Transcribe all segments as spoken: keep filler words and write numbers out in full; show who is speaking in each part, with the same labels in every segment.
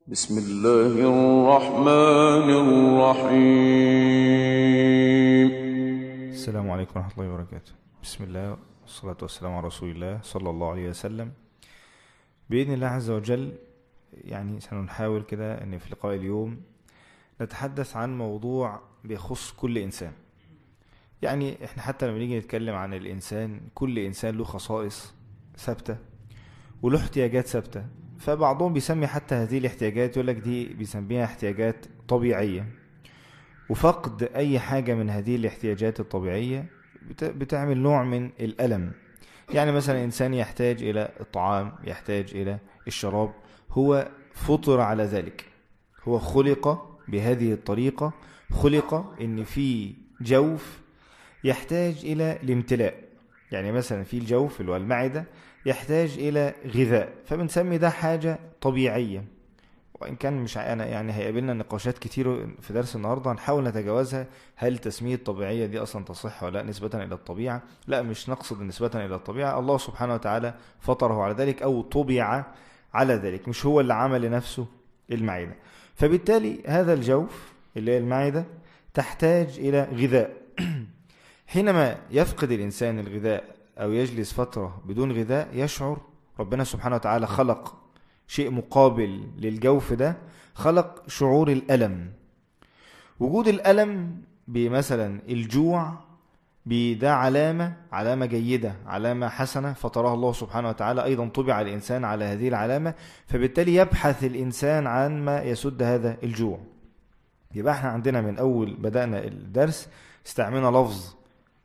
Speaker 1: بسم الله الرحمن الرحيم.
Speaker 2: السلام عليكم ورحمة الله وبركاته. بسم الله والصلاة والسلام على رسول الله صلى الله عليه وسلم. بإذن الله عز وجل يعني سنحاول كده أن في لقاء اليوم نتحدث عن موضوع بيخص كل إنسان. يعني إحنا حتى لما نيجي نتكلم عن الإنسان، كل إنسان له خصائص ثابتة وله احتياجات ثابتة، فبعضهم بيسمي حتى هذه الاحتياجات يقول لك دي بيسميها احتياجات طبيعية، وفقد أي حاجة من هذه الاحتياجات الطبيعية بتعمل نوع من الألم. يعني مثلا إنسان يحتاج إلى الطعام، يحتاج إلى الشراب، هو فطر على ذلك، هو خلق بهذه الطريقة، خلق إن في جوف يحتاج إلى الامتلاء. يعني مثلا في الجوف اللي هو المعدة يحتاج إلى غذاء، فبنسمي ده حاجة طبيعية. وإن كان مش أنا يعني هيقابلنا نقاشات كتير في درس النهاردة هنحاول نتجاوزها. هل تسمية الطبيعية دي أصلا تصح ولا لا نسبة إلى الطبيعة؟ لا، مش نقصد نسبة إلى الطبيعة، الله سبحانه وتعالى فطره على ذلك أو طبع على ذلك، مش هو اللي عمل لنفسه المعدة. فبالتالي هذا الجوف اللي هي المعدة تحتاج إلى غذاء. حينما يفقد الإنسان الغذاء أو يجلس فترة بدون غذاء يشعر ربنا سبحانه وتعالى خلق شيء مقابل للجوف ده، خلق شعور الألم. وجود الألم بمثلا الجوع ده علامة علامة جيدة، علامة حسنة فطرها الله سبحانه وتعالى، أيضا طبع الإنسان على هذه العلامة، فبالتالي يبحث الإنسان عن ما يسد هذا الجوع. يبقى احنا عندنا من أول بدأنا الدرس استعملنا لفظ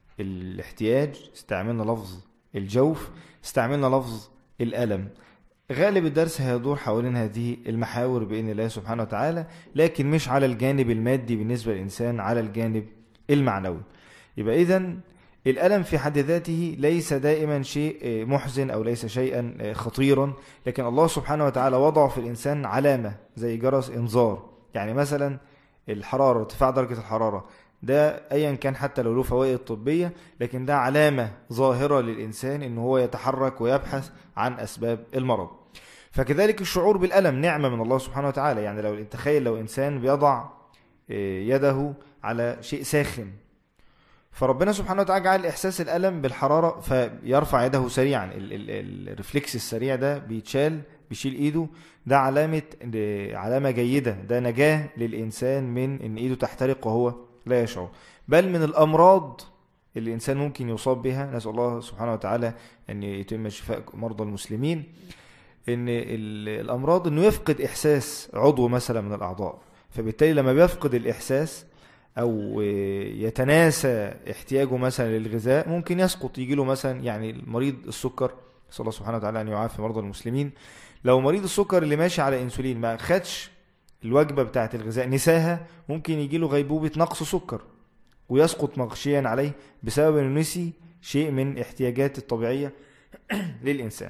Speaker 2: الاحتياج، استعملنا لفظ الجوف، استعملنا لفظ الألم. غالب الدرس هيدور حوالين هذه المحاور بإذن الله سبحانه وتعالى، لكن مش على الجانب المادي بالنسبة للإنسان، على الجانب المعنوي. يبقى إذن الألم في حد ذاته ليس دائما شيء محزن أو ليس شيئا خطيرا، لكن الله سبحانه وتعالى وضع في الإنسان علامة زي جرس إنذار. يعني مثلا الحرارة، ارتفاع درجة الحرارة، ده أيا كان حتى لو له فوائد طبية، لكن ده علامة ظاهرة للإنسان إنه هو يتحرك ويبحث عن أسباب المرض. فكذلك الشعور بالألم نعمة من الله سبحانه وتعالى. يعني لو تخيل لو إنسان بيضع يده على شيء ساخن، فربنا سبحانه وتعالى جعل إحساس الألم بالحرارة فيرفع يده سريعا، الرفلكس السريع ده بيتشال، بيشيل إيده، ده علامة علامة جيدة، ده نجاة للإنسان من إن إيده تحترق وهو لا يشعر. بل من الأمراض اللي الإنسان ممكن يصاب بها، نسأل الله سبحانه وتعالى أن يتم شفاء مرضى المسلمين، إن الأمراض إنه يفقد إحساس عضو مثلا من الأعضاء، فبالتالي لما بيفقد الإحساس أو يتناسى احتياجه مثلا للغذاء ممكن يسقط، يجيله مثلا يعني مريض السكر، نسأل الله سبحانه وتعالى أن يعافي مرضى المسلمين. لو مريض السكر اللي ماشي على إنسولين ما خدش الوجبة بتاعت الغذاء، نساها، ممكن يجيله غيبوبة نقص سكر ويسقط مغشيا عليه بسبب أنه نسي شيء من احتياجات الطبيعية للإنسان.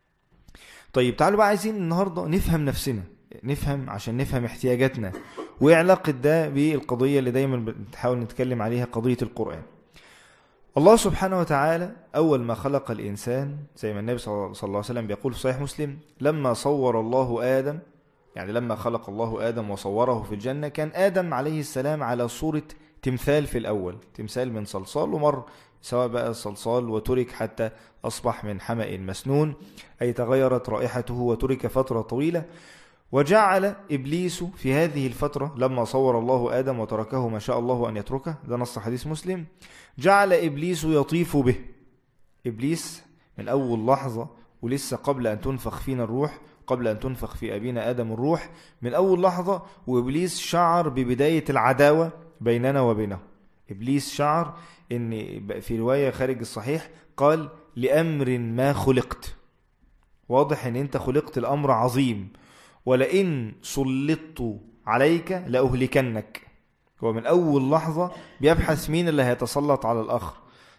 Speaker 2: طيب تعالوا بقى عايزين النهاردة نفهم نفسنا، نفهم عشان نفهم احتياجاتنا، ويعلاقة ده بالقضية اللي دايما بنحاول نتكلم عليها، قضية القرآن. الله سبحانه وتعالى أول ما خلق الإنسان زي ما النبي صلى الله عليه وسلم بيقول في صحيح مسلم، لما صور الله آدم، يعني لما خلق الله آدم وصوره في الجنة، كان آدم عليه السلام على صورة تمثال في الأول، تمثال من صلصال، ومر سواء بقى الصلصال وترك حتى أصبح من حمأ مسنون، أي تغيرت رائحته وترك فترة طويلة. وجعل إبليس في هذه الفترة لما صور الله آدم وتركه ما شاء الله أن يتركه، ده نص حديث مسلم، جعل إبليس يطيف به. إبليس من أول لحظة ولسه قبل أن تنفخ فينا الروح، قبل أن تنفخ في أبينا آدم الروح، من أول لحظة وإبليس شعر ببداية العداوة بيننا وبينه. إبليس شعر إن في رواية خارج الصحيح قال لأمر ما خلقت، واضح إن أنت خلقت الأمر عظيم، ولئن سلطت عليك لأهلكنك. هو من أول لحظة بيبحث مين اللي هيتسلط على الآخر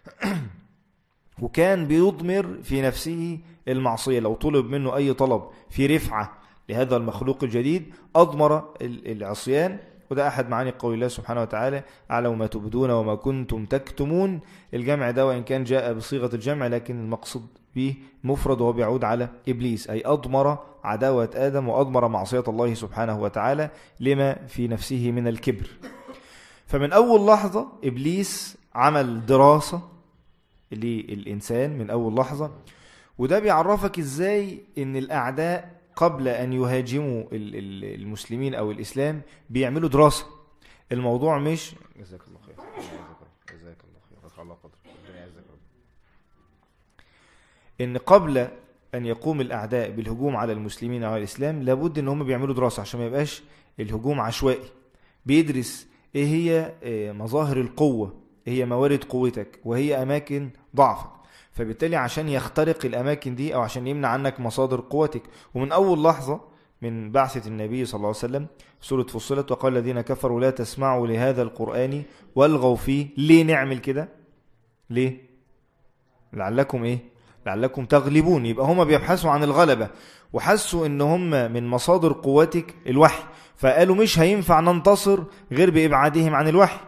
Speaker 2: وكان بيضمر في نفسه المعصية. لو طلب منه أي طلب في رفعة لهذا المخلوق الجديد أضمر العصيان. وده أحد معاني قول الله سبحانه وتعالى أعلم ما تبدون وما كنتم تكتمون. الجمع ده وإن كان جاء بصيغة الجمع لكن المقصود به مفرد وهو بيعود على إبليس، أي أضمر عداوة آدم وأضمر معصية الله سبحانه وتعالى لما في نفسه من الكبر. فمن أول لحظة إبليس عمل دراسة للإنسان من أول لحظة، وده بيعرفك إزاي إن الأعداء قبل أن يهاجموا المسلمين أو الإسلام بيعملوا دراسة. الموضوع مش جزاك الله خير جزاك الله خير رفع الله قدرك ربنا يعزك رب. إن قبل أن يقوم الأعداء بالهجوم على المسلمين أو على الإسلام لابد إن هم بيعملوا دراسة عشان ما يبقاش الهجوم عشوائي. بيدرس إيه هي مظاهر القوة، إيه هي موارد قوتك، وهي أماكن ضعفك، فبالتالي عشان يخترق الأماكن دي أو عشان يمنع عنك مصادر قوتك. ومن أول لحظة من بعثة النبي صلى الله عليه وسلم سورة فصلت وقال الذين كفروا لا تسمعوا لهذا القرآن والغوا فيه. ليه نعمل كده؟ ليه؟ لعلكم إيه؟ لعلكم تغلبون. يبقى هم بيبحثوا عن الغلبة، وحسوا إن هم من مصادر قوتك الوحي، فقالوا مش هينفع ننتصر غير بإبعادهم عن الوحي.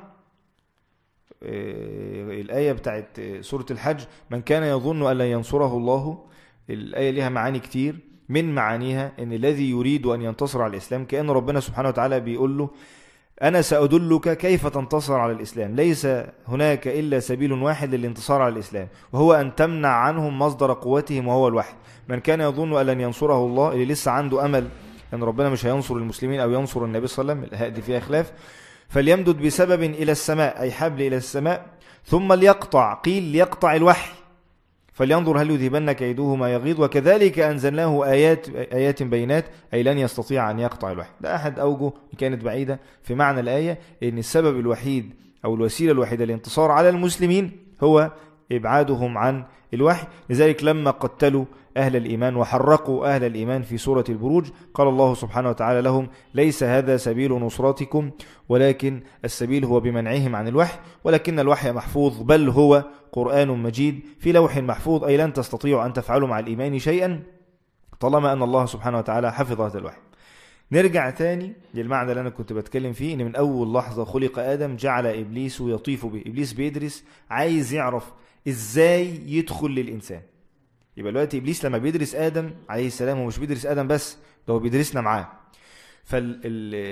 Speaker 2: الآية بتاعت سورة الحج من كان يظن أن لا ينصره الله، الآية لها معاني كتير. من معانيها أن الذي يريد أن ينتصر على الإسلام كأن ربنا سبحانه وتعالى بيقول له أنا سأدلك كيف تنتصر على الإسلام، ليس هناك إلا سبيل واحد للانتصار على الإسلام، وهو أن تمنع عنهم مصدر قوتهم وهو الوحي. من كان يظن أن لن ينصره الله، اللي لسه عنده أمل أن ربنا مش هينصر المسلمين أو ينصر النبي صلى الله عليه وسلم، هذه فيها خلاف، فليمدد بسبب إلى السماء، أي حبل إلى السماء، ثم ليقطع، قيل ليقطع الوحي، فلينظر هل يذهبن كيده ما يغيظ، وكذلك أنزلناه آيات آيات بينات، أي لن يستطيع أن يقطع الوحي. ده أحد أوجه كانت بعيدة في معنى الآية، إن السبب الوحيد أو الوسيلة الوحيدة للانتصار على المسلمين هو إبعادهم عن الوحي. لذلك لما قتلوا أهل الإيمان وحرقوا أهل الإيمان في سورة البروج قال الله سبحانه وتعالى لهم ليس هذا سبيل نصرتكم ولكن السبيل هو بمنعهم عن الوحي، ولكن الوحي محفوظ، بل هو قرآن مجيد في لوح محفوظ، أي لن تستطيعوا أن تفعلوا مع الإيمان شيئا طالما أن الله سبحانه وتعالى حفظ هذا الوحي. نرجع ثاني للمعنى اللي أنا كنت بتكلم فيه، إن من أول لحظة خلق آدم جعل إبليس يطيف به. إبليس بيدرس، عايز يعرف إزاي يدخل للإنسان. يبقى دلوقتي إبليس لما بيدرس آدم عليه السلام هو مش بيدرس آدم بس، ده هو بيدرسنا معاه. فال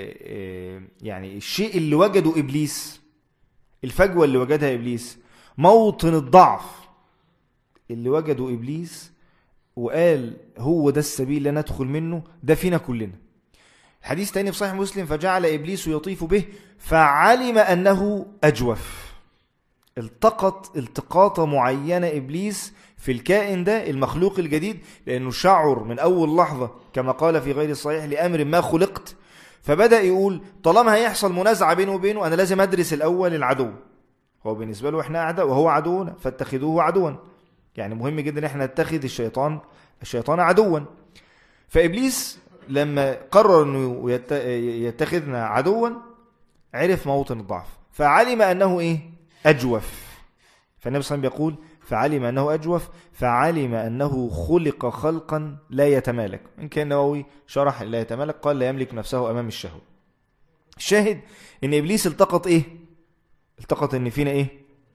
Speaker 2: يعني الشيء اللي وجده إبليس، الفجوة اللي وجدها إبليس، موطن الضعف اللي وجده إبليس، وقال هو ده السبيل اللي ندخل منه، ده فينا كلنا. الحديث تاني في صحيح مسلم فجعل إبليس يطيف به فعلم أنه أجوف. التقط التقاطة معينة إبليس في الكائن ده المخلوق الجديد، لأنه شعر من أول لحظة كما قال في غير الصحيح لأمر ما خلقت، فبدأ يقول طالما هيحصل منازعة بينه وبينه أنا لازم أدرس الأول العدو. هو بالنسبة له إحنا أعداء وهو عدونا فاتخذوه عدوا، يعني مهم جدا إحنا نتخذ الشيطان الشيطان عدوا. فإبليس لما قرر أنه يتخذنا عدوا عرف موطن الضعف، فعلم أنه إيه؟ أجوف. فالنبي صلى الله عليه وسلم بيقول فعلم أنه أجوف، فعلم أنه خلق خلقا لا يتمالك. إن كان نووي شرح لا يتمالك قال لا يملك نفسه أمام الشهوة. الشاهد إن إبليس التقط إيه؟ التقط إن فينا إيه؟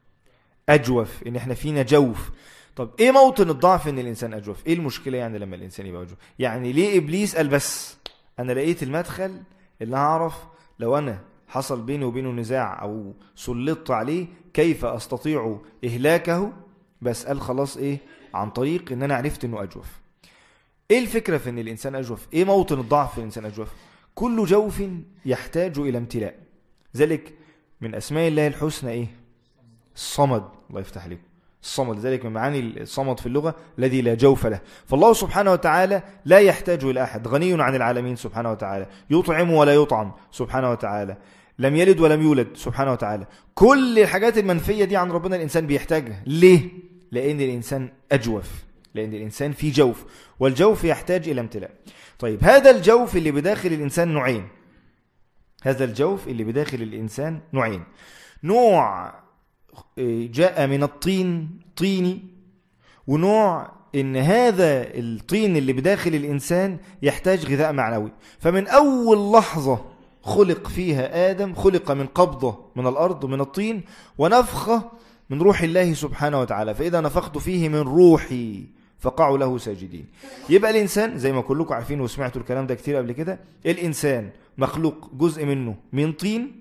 Speaker 2: أجوف، إن إحنا فينا جوف. طب إيه موطن الضعف إن الإنسان أجوف؟ إيه المشكلة يعني لما الإنسان يبقى أجوف؟ يعني ليه إبليس قال بس أنا لقيت المدخل اللي هعرف لو أنا حصل بيني وبينه نزاع أو سلطت عليه كيف أستطيع إهلاكه، بس قال خلاص إيه؟ عن طريق إن أنا عرفت إنه أجوف. إيه الفكرة في إن الإنسان أجوف؟ إيه موطن الضعف في الإنسان أجوف؟ كل جوف يحتاج إلى امتلاء. ذلك من أسماء الله الحسنى إيه؟ الصمد. الله يفتح عليكم. الصمد، ذلك من معاني الصمد في اللغة الذي لا جوف له. فالله سبحانه وتعالى لا يحتاج إلى أحد، غني عن العالمين سبحانه وتعالى، يطعم ولا يطعم سبحانه وتعالى، لم يلد ولم يولد سبحانه وتعالى. كل الحاجات المنفية دي عن ربنا الإنسان بيحتاجها. ليه؟ لأن الإنسان أجوف، لأن الإنسان في جوف، والجوف يحتاج إلى امتلاء. طيب هذا الجوف اللي بداخل الإنسان نوعين. هذا الجوف اللي بداخل الإنسان نوعين. نوع جاء من الطين طيني، ونوع إن هذا الطين اللي بداخل الإنسان يحتاج غذاء معنوي. فمن أول لحظة خلق فيها آدم خلق من قبضة من الأرض من الطين ونفخة من روح الله سبحانه وتعالى، فإذا نفخت فيه من روحي فقعوا له ساجدين. يبقى الإنسان زي ما كلكم عارفين وسمعتوا الكلام ده كتير قبل كده، الإنسان مخلوق جزء منه من طين،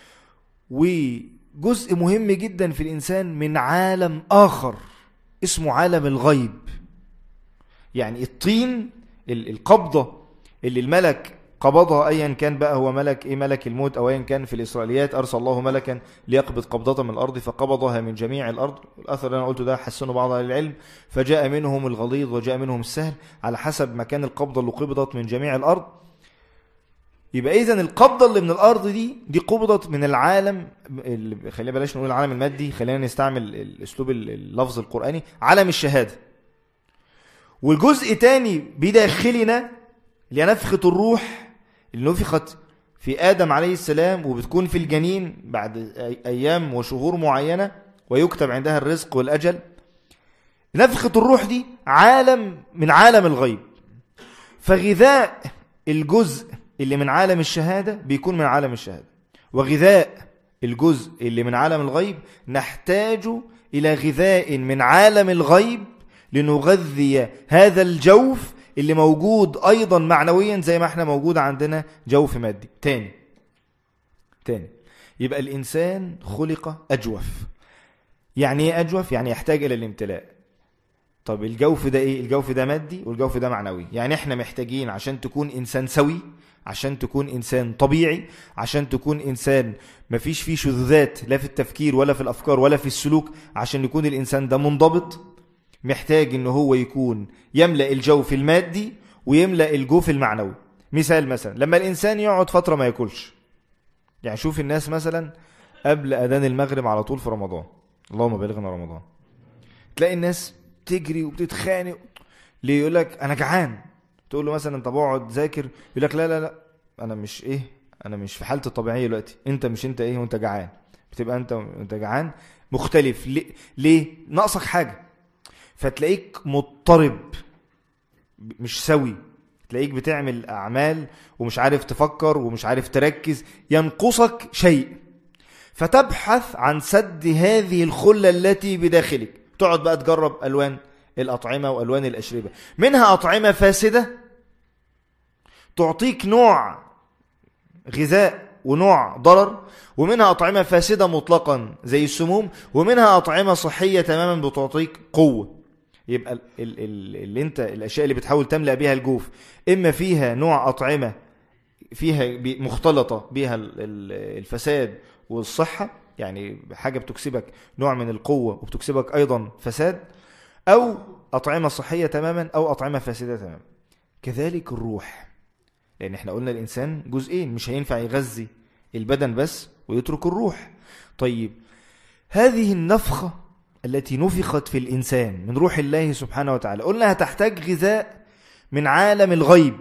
Speaker 2: وجزء مهم جدا في الإنسان من عالم آخر اسمه عالم الغيب. يعني الطين القبضة اللي الملك قبضها، أيا كان بقى هو ملك إيه، ملك الموت أو أيا كان، في الإسرائيليات أرسل الله ملكا ليقبض قبضة من الأرض فقبضها من جميع الأرض. الأثر اللي أنا قلته ده حسنه بعض أهل العلم، فجاء منهم الغليظ وجاء منهم السهل على حسب مكان القبضة اللي قبضت من جميع الأرض. يبقى إذن القبضة اللي من الأرض دي دي قبضت من العالم، خلينا بلاش نقول العالم المادي، خلينا نستعمل الأسلوب اللفظ القرآني، عالم الشهادة. والجزء تاني بداخلنا اللي نفخة الروح اللي نفخت في آدم عليه السلام، وبتكون في الجنين بعد أيام وشهور معينة ويكتب عندها الرزق والأجل. نفخة الروح دي عالم من عالم الغيب، فغذاء الجزء اللي من عالم الشهادة بيكون من عالم الشهادة، وغذاء الجزء اللي من عالم الغيب نحتاج إلى غذاء من عالم الغيب لنغذي هذا الجوف اللي موجود أيضا معنويا زي ما احنا موجود عندنا جوف مادي. تاني تاني يبقى الإنسان خلق أجوف. يعني ايه أجوف؟ يعني يحتاج إلى الامتلاء. طب الجوف ده ايه؟ الجوف ده مادي والجوف ده معنوي. يعني احنا محتاجين عشان تكون إنسان سوي، عشان تكون إنسان طبيعي، عشان تكون إنسان مفيش فيه شذوذات لا في التفكير ولا في الأفكار ولا في السلوك، عشان يكون الإنسان ده منضبط، محتاج إنه هو يكون يملأ الجوف المادي ويملأ الجوف المعنوي. مثال مثلا لما الإنسان يقعد فترة ما يأكلش، يعني شوف الناس مثلا قبل أذان المغرب على طول في رمضان، اللهم بلغنا رمضان، تلاقي الناس تجري وبتتخانق. ليه؟ يقول لك أنا جعان. تقول له مثلا طب اقعد ذاكر، يقول لك لا لا لا أنا مش إيه، أنا مش في حالتي الطبيعية دلوقتي. أنت مش أنت إيه وأنت جعان، بتبقى أنت وأنت جعان مختلف. ليه؟ ليه؟ ناقصك حاجة، فتلاقيك مضطرب مش سوي، تلاقيك بتعمل أعمال ومش عارف تفكر ومش عارف تركز، ينقصك شيء، فتبحث عن سد هذه الخلة التي بداخلك. تقعد بقى تجرب ألوان الأطعمة وألوان الأشربة، منها أطعمة فاسدة تعطيك نوع غذاء ونوع ضرر، ومنها أطعمة فاسدة مطلقا زي السموم، ومنها أطعمة صحية تماما بتعطيك قوة. يبقى ال ال ال اللي انت الأشياء اللي بتحاول تملأ بها الجوف إما فيها نوع أطعمة فيها مختلطة بها الفساد والصحة، يعني حاجة بتكسبك نوع من القوة وبتكسبك أيضا فساد، أو أطعمة صحية تماما أو أطعمة فاسدة تماما. كذلك الروح، لأن احنا قلنا الإنسان جزئين، مش هينفع يغذي البدن بس ويترك الروح. طيب هذه النفخة التي نفخت في الإنسان من روح الله سبحانه وتعالى قلنا هتحتاج غذاء من عالم الغيب.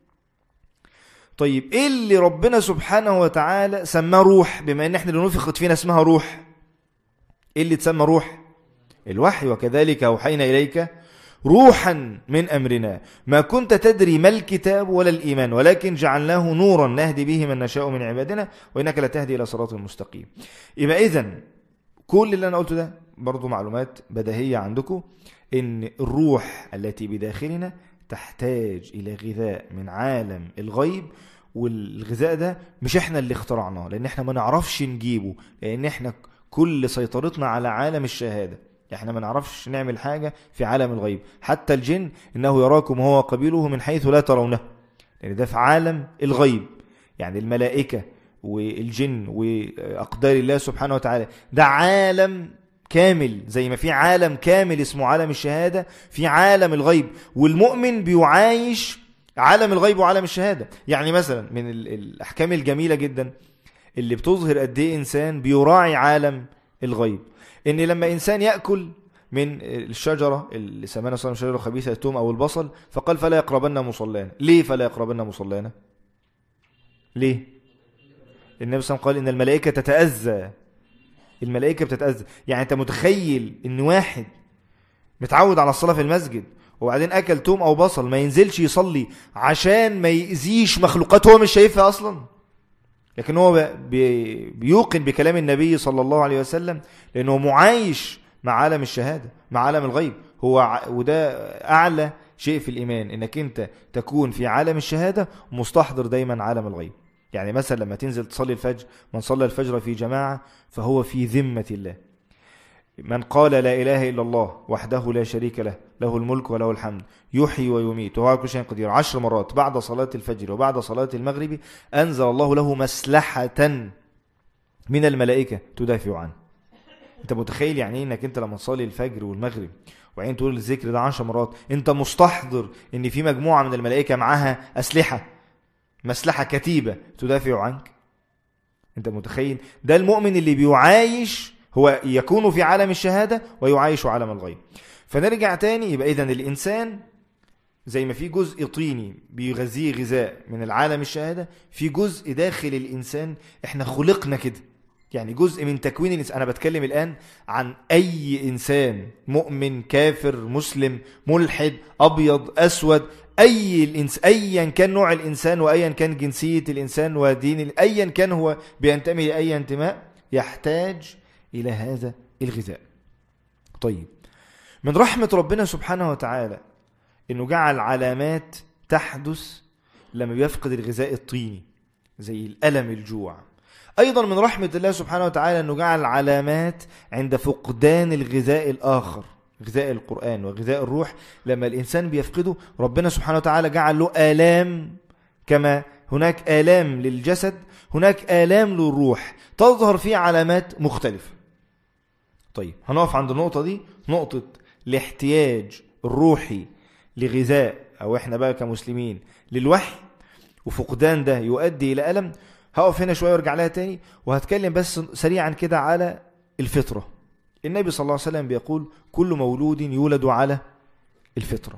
Speaker 2: طيب ايه اللي ربنا سبحانه وتعالى سماه روح، بما ان احنا اللي نفخت فينا اسمها روح؟ ايه اللي تسمى روح؟ الوحي. وكذلك أوحينا إليك روحا من أمرنا ما كنت تدري ما الكتاب ولا الإيمان ولكن جعلناه نورا نهدي به من نشاء من عبادنا وإنك لتهدي إلى صراط مستقيم. يبقى إذن كل اللي أنا قلته ده برضو معلومات بديهية عندكم، إن الروح التي بداخلنا تحتاج إلى غذاء من عالم الغيب، والغذاء ده مش إحنا اللي اخترعناه، لأن إحنا ما نعرفش نجيبه، لأن إحنا كل سيطرتنا على عالم الشهادة. احنا ما نعرفش نعمل حاجة في عالم الغيب. حتى الجن إنه يراكم هو قبيله من حيث لا ترونه، لأن ده في عالم الغيب. يعني الملائكة والجن وأقدار الله سبحانه وتعالى ده عالم كامل، زي ما في عالم كامل اسمه عالم الشهادة في عالم الغيب، والمؤمن بيعايش عالم الغيب وعالم الشهادة. يعني مثلا من الأحكام الجميلة جدا اللي بتظهر قد ايه إنسان بيراعي عالم الغيب، إن لما إنسان يأكل من الشجرة اللي سمانا صلى شجرة خبيثة التوم أو البصل، فقال فلا يقربن مصلانا. ليه فلا يقربن مصلانا؟ ليه؟ النبي صلى الله عليه وسلم قال إن الملائكة تتأذى، الملائكة بتتأذى. يعني أنت متخيل إن واحد متعود على الصلاة في المسجد وبعدين أكل توم أو بصل ما ينزلش يصلي عشان ما يأذيش مخلوقات هو مش شايفها أصلا، لكن هو بيوقن بكلام النبي صلى الله عليه وسلم لأنه معايش مع عالم الشهادة مع عالم الغيب. هو وده أعلى شيء في الإيمان، إنك أنت تكون في عالم الشهادة مستحضر دايما عالم الغيب. يعني مثلا لما تنزل تصلي الفجر، من صلى الفجر في جماعة فهو في ذمة الله. من قال لا إله إلا الله وحده لا شريك له، له الملك وله الحمد، يحيي ويميت وهو على كل شيء قدير، عشر مرات بعد صلاة الفجر وبعد صلاة المغرب، أنزل الله له مسلحة من الملائكة تدافع عنه. أنت متخيل يعني إنك أنت لما تصلي الفجر والمغرب وعين تقول الذكر ده عشر مرات، أنت مستحضر إن في مجموعة من الملائكة معها أسلحة، مسلحة كتيبة تدافع عنك. أنت متخيل؟ ده المؤمن اللي بيعايش، هو يكون في عالم الشهادة ويعايش عالم الغيب. فنرجع تاني، يبقى إذن الإنسان زي ما في جزء طيني بيغذيه غذاء من العالم الشهادة، في جزء داخل الإنسان إحنا خلقنا كده، يعني جزء من تكوين الإنسان. أنا بتكلم الآن عن أي إنسان، مؤمن، كافر، مسلم، ملحد، أبيض، أسود، أي الإنس أيا كان نوع الإنسان وأيا كان جنسية الإنسان ودين، أيا كان هو بينتمي لأي انتماء، يحتاج إلى هذا الغذاء. طيب، من رحمة ربنا سبحانه وتعالى إنه جعل علامات تحدث لما بيفقد الغذاء الطيني، زي الألم، الجوع. أيضا من رحمة الله سبحانه وتعالى أنه جعل علامات عند فقدان الغذاء الآخر، غذاء القرآن وغذاء الروح. لما الإنسان بيفقده، ربنا سبحانه وتعالى جعل له آلام، كما هناك آلام للجسد هناك آلام للروح، تظهر فيه علامات مختلفة. طيب، هنقف عند النقطة دي، نقطة الاحتياج الروحي لغذاء، أو إحنا بقى كمسلمين للوحي، وفقدان ده يؤدي إلى ألم. هقف هنا شوية وارجع لها تاني، وهتكلم بس سريعا كده على الفطرة. النبي صلى الله عليه وسلم بيقول: كل مولود يولد على الفطرة،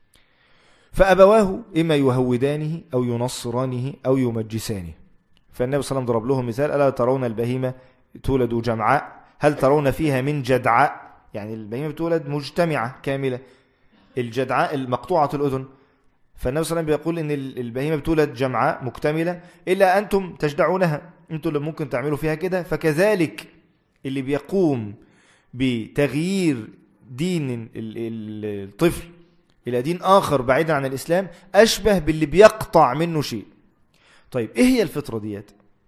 Speaker 2: فأبواه إما يهودانه أو ينصرانه أو يمجسانه. فالنبي صلى الله عليه وسلم ضرب لهم مثال: ألا ترون البهيمة تولد جمعاء، هل ترون فيها من جدعاء؟ يعني البهيمة بتولد مجتمعة كاملة، الجدعاء المقطوعة الأذن. فالنبي صلى الله عليه وسلم بيقول إن البهيمة بتولد جمعاء مكتملة، إلا أنتم تجدعونها، أنتم اللي ممكن تعملوا فيها كده. فكذلك اللي بيقوم بتغيير دين الطفل إلى دين آخر بعيدا عن الإسلام أشبه باللي بيقطع منه شيء. طيب، إيه هي الفطرة ديت؟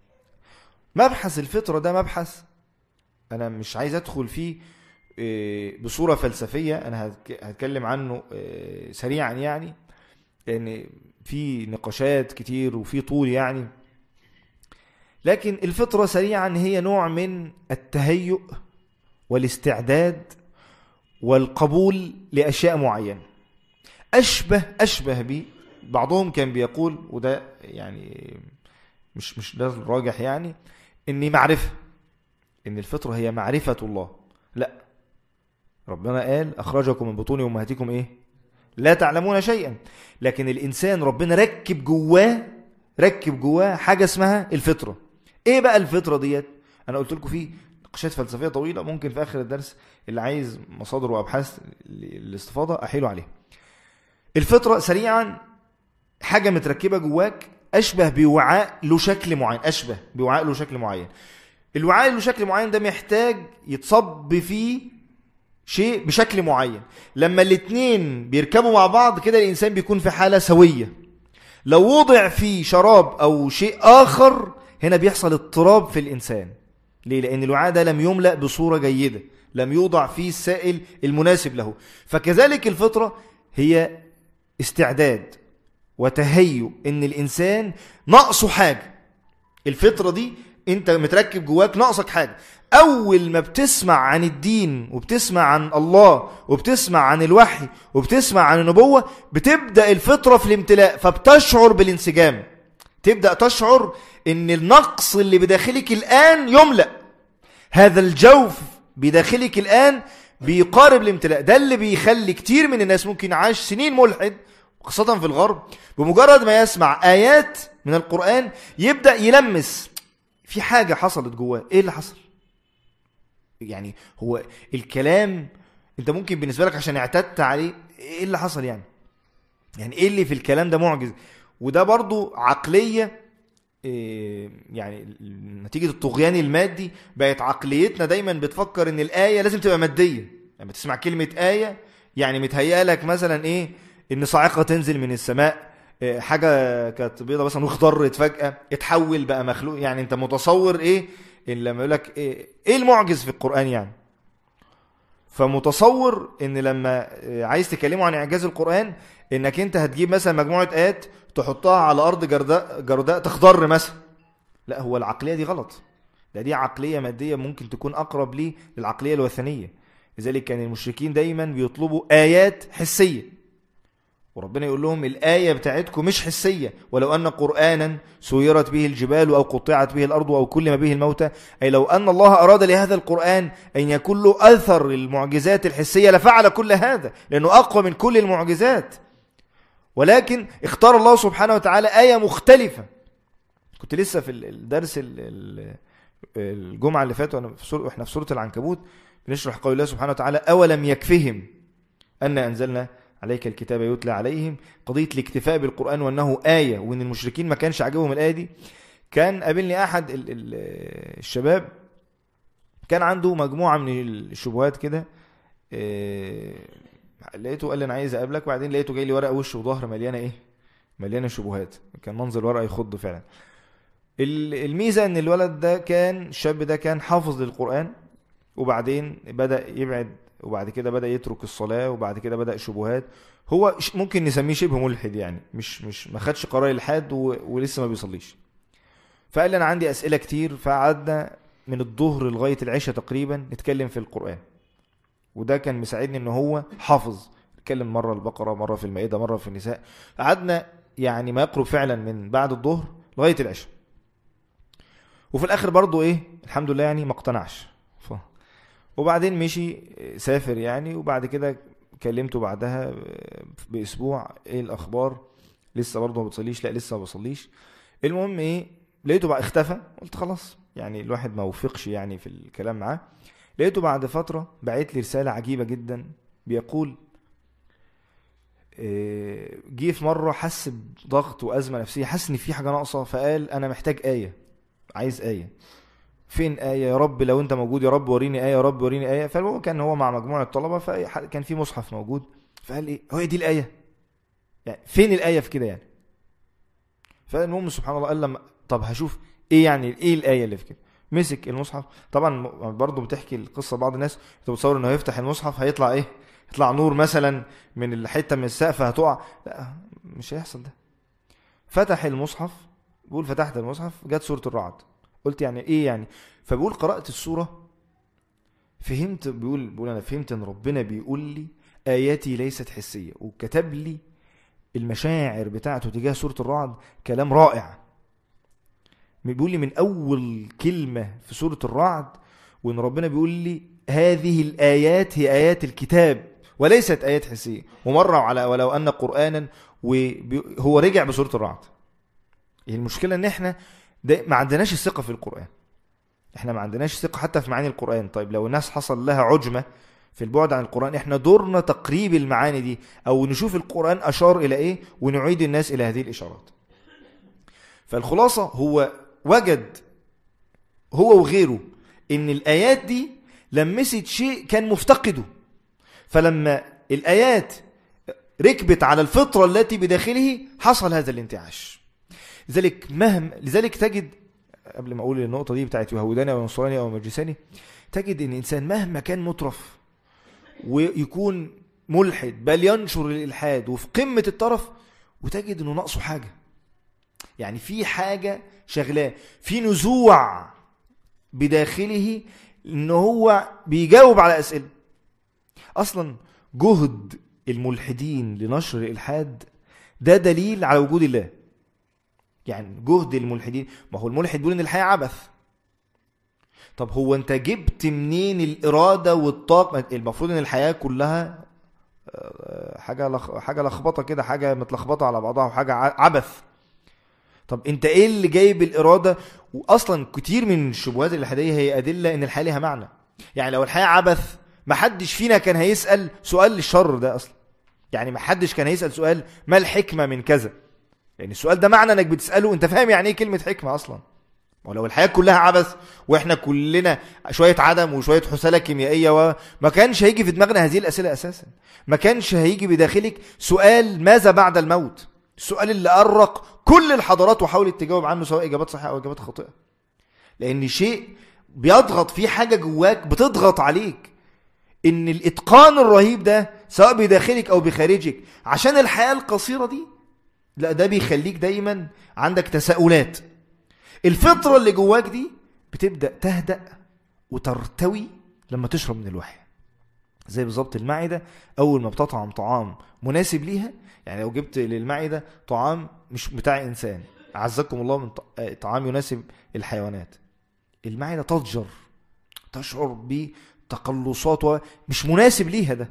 Speaker 2: مبحث الفطرة ده مبحث أنا مش عايز أدخل فيه بصورة فلسفية، أنا هتكلم عنه سريعا يعني، لأن في نقاشات كتير وفي طول يعني. لكن الفطرة سريعا هي نوع من التهيؤ والاستعداد والقبول لأشياء معينة، أشبه أشبه بي. بعضهم كان بيقول، وده يعني مش مش ده الراجح، يعني إني معرفة، إن الفطرة هي معرفة الله. لا، ربنا قال: أخرجكم من بطون أمهاتكم إيه؟ لا تعلمون شيئا. لكن الإنسان ربنا ركب جواه ركب جواه حاجة اسمها الفطرة. إيه بقى الفطرة ديت؟ أنا قلت لكم فيه نقاشات فلسفية طويلة، ممكن في آخر الدرس اللي عايز مصادر وأبحاث الاستفاضة أحيله عليها. الفطرة سريعا حاجة متركبة جواك، أشبه بوعاء له شكل معين، أشبه بوعاء له شكل معين. الوعاء له شكل معين ده محتاج يتصب فيه شيء بشكل معين. لما الاتنين بيركبوا مع بعض كده، الإنسان بيكون في حالة سوية. لو وضع فيه شراب أو شيء آخر، هنا بيحصل اضطراب في الإنسان. ليه؟ لأن الوعاء ده لم يملأ بصورة جيدة، لم يوضع فيه السائل المناسب له. فكذلك الفطرة هي استعداد وتهيؤ إن الإنسان ناقصه حاجة. الفطرة دي انت متركب جواك ناقصك حاجة. اول ما بتسمع عن الدين وبتسمع عن الله وبتسمع عن الوحي وبتسمع عن النبوة، بتبدأ الفطرة في الامتلاء، فبتشعر بالانسجام. تبدأ تشعر ان النقص اللي بداخلك الآن يملأ، هذا الجوف بداخلك الآن بيقارب الامتلاء. ده اللي بيخلي كتير من الناس ممكن عاش سنين ملحد، خاصة في الغرب، بمجرد ما يسمع آيات من القرآن يبدأ يلمس في حاجة حصلت جواه. ايه اللي حصل؟ يعني هو الكلام انت ممكن بالنسبة لك عشان اعتدت عليه، ايه اللي حصل يعني؟ يعني ايه اللي في الكلام ده معجز؟ وده برضو عقلية، إيه يعني نتيجة الطغيان المادي بقت عقليتنا دايما بتفكر ان الآية لازم تبقى مادية. لما تسمع كلمة آية يعني متهيأ لك مثلا ايه ان صاعقة تنزل من السماء، إيه حاجة كانت بيضة مثلا واخضرت فجأة اتحول بقى مخلوق. يعني انت متصور ايه ان لما يقول لك ايه, إيه المعجز في القرآن يعني؟ فمتصور ان لما عايز تكلمه عن اعجاز القرآن انك انت هتجيب مثلا مجموعة ايات تحطها على ارض جرداء جرداء تخضر مثلا. لا، هو العقلية دي غلط. ده دي عقلية مادية ممكن تكون اقرب ليه للعقلية الوثنية. لذلك كان المشركين دايما بيطلبوا ايات حسية، وربنا يقول لهم الآية بتاعتكم مش حسية. ولو أن قرآنا سيرت به الجبال أو قطعت به الأرض أو كلم به الموتى، أي لو أن الله أراد لهذا القرآن أن يكون له أثر المعجزات الحسية لفعل كل هذا، لأنه أقوى من كل المعجزات. ولكن اختار الله سبحانه وتعالى آية مختلفة. كنت لسه في الدرس الجمعة اللي فاتت وإحنا في سورة العنكبوت بنشرح قول الله سبحانه وتعالى أولم يكفهم أن أنزلنا عليك الكتاب يتلى عليهم. قضية الاكتفاء بالقرآن وأنه آية، وأن المشركين ما كانش عجبهم الآية دي. كان قابلني أحد الشباب كان عنده مجموعة من الشبهات كده، لقيته قال لي أنا عايز أقابلك، وبعدين لقيته جاي لي ورقة وش وظهر مليانة إيه مليانة شبهات. كان منظر ورقة يخض فعلا. الميزة أن الولد ده كان الشاب ده كان حافظ للقرآن، وبعدين بدأ يبعد، وبعد كده بدأ يترك الصلاة، وبعد كده بدأ شبهات. هو ممكن نسميه شبه ملحد يعني، مش مش ما خدش قرار الحاد ولسه ما بيصليش. فقال لي أنا عندي أسئلة كتير. فقعدنا من الظهر لغاية العشاء تقريبا نتكلم في القرآن، وده كان مساعدني إن هو حافظ. نتكلم مرة البقرة، مرة في المائدة، مرة في النساء. قعدنا يعني ما يقرب فعلا من بعد الظهر لغاية العشاء. وفي الآخر برضو إيه الحمد لله يعني ما اقتنعش. وبعدين مشي سافر يعني. وبعد كده كلمته بعدها بأسبوع ايه الأخبار، لسه برضه ما بتصليش؟ لا لسه ما بصليش. المهم ايه لقيته بقى اختفى. قلت خلاص يعني الواحد ما وفقش يعني في الكلام معاه. لقيته بعد فترة بعت لي رسالة عجيبة جدا، بيقول جه في مرة حس بضغط وأزمة نفسية، حس ان في حاجة ناقصة، فقال انا محتاج آية، عايز آية. فين آية يا رب؟ لو انت موجود يا رب وريني آية، يا رب وريني آية. فالمهم كان هو مع مجموعة طلبة، فكان في مصحف موجود، فقال ايه هو دي الآية يعني؟ فين الآية في كده يعني؟ فالمهم سبحان الله قال لما طب هشوف ايه يعني ايه الآية اللي في كده. مسك المصحف. طبعا برضو بتحكي القصة بعض الناس بتصور انه يفتح المصحف هيطلع ايه، يطلع نور مثلا من الحتة من السقف هتقع. لا مش هيحصل ده. فتح المصحف، بيقول فتحت المصحف جت سورة الرعد. قلت يعني ايه يعني؟ فبيقول قرأت السورة فهمت، بيقول بيقول انا فهمت ان ربنا بيقول لي آياتي ليست حسية، وكتب لي المشاعر بتاعته تجاه سورة الرعد كلام رائع. بيقول لي من اول كلمة في سورة الرعد وان ربنا بيقول لي هذه الآيات هي آيات الكتاب وليست آيات حسية. ومرة على ولو أن قرآنا، وهو رجع بسورة الرعد. المشكلة ان احنا ما عندناش الثقة في القرآن، احنا ما عندناش ثقة حتى في معاني القرآن. طيب لو الناس حصل لها عجمة في البعد عن القرآن، احنا دورنا تقريب المعاني دي، او نشوف القرآن اشار الى ايه ونعيد الناس الى هذه الاشارات. فالخلاصة هو وجد هو وغيره ان الايات دي لمست شيء كان مفتقده، فلما الايات ركبت على الفطرة التي بداخله حصل هذا الانتعاش. لذلك مهم لذلك تجد قبل ما اقول النقطة دي بتاعت يهوداني او نصراني او مجوساني، تجد ان الانسان مهما كان مترف ويكون ملحد بل ينشر الالحاد وفي قمة الطرف، وتجد انه ناقصه حاجة، يعني في حاجة شغلاه، في نزوع بداخله ان هو بيجاوب على اسئلة. اصلا جهد الملحدين لنشر الالحاد ده دليل على وجود الله. يعني جهد الملحدين، ما هو الملحد بيقول ان الحياة عبث. طب هو انت جبت منين الارادة والطاقة؟ المفروض ان الحياة كلها حاجة لخ... حاجة لخبطة كده، حاجة متلخبطة على بعضها وحاجة عبث. طب انت ايه اللي جايب الارادة؟ واصلا كتير من الشبهات الالحادية هي ادلة ان الحياة لها معنى. يعني لو الحياة عبث ما حدش فينا كان هيسأل سؤال للشر ده اصلا. يعني ما حدش كان هيسأل سؤال ما الحكمة من كذا، يعني السؤال ده معنى انك بتسأله، انت فاهم يعني ايه كلمة حكمة اصلا؟ ولو الحياة كلها عبث واحنا كلنا شوية عدم وشوية حسالة كيميائية وما كانش هيجي في دماغنا هذه الأسئلة أساسا. ما كانش هيجي بداخلك سؤال ماذا بعد الموت، السؤال اللي أرق كل الحضارات وحاولت تجاوب عنه سواء إجابات صحيحة أو إجابات خاطئة. لأن شيء بيضغط فيه حاجة جواك بتضغط عليك، إن الإتقان الرهيب ده سواء بداخلك أو بخارجك عشان الحياة القصيرة دي، لا ده بيخليك دايما عندك تساؤلات. الفطرة اللي جواك دي بتبدأ تهدأ وترتوي لما تشرب من الوحي. زي بالظبط المعدة أول ما بتطعم طعام مناسب ليها، يعني لو جبت للمعدة طعام مش بتاع إنسان، أعزكم الله، من طعام يناسب الحيوانات، المعدة تضجر، تشعر بتقلصات مش مناسب ليها. ده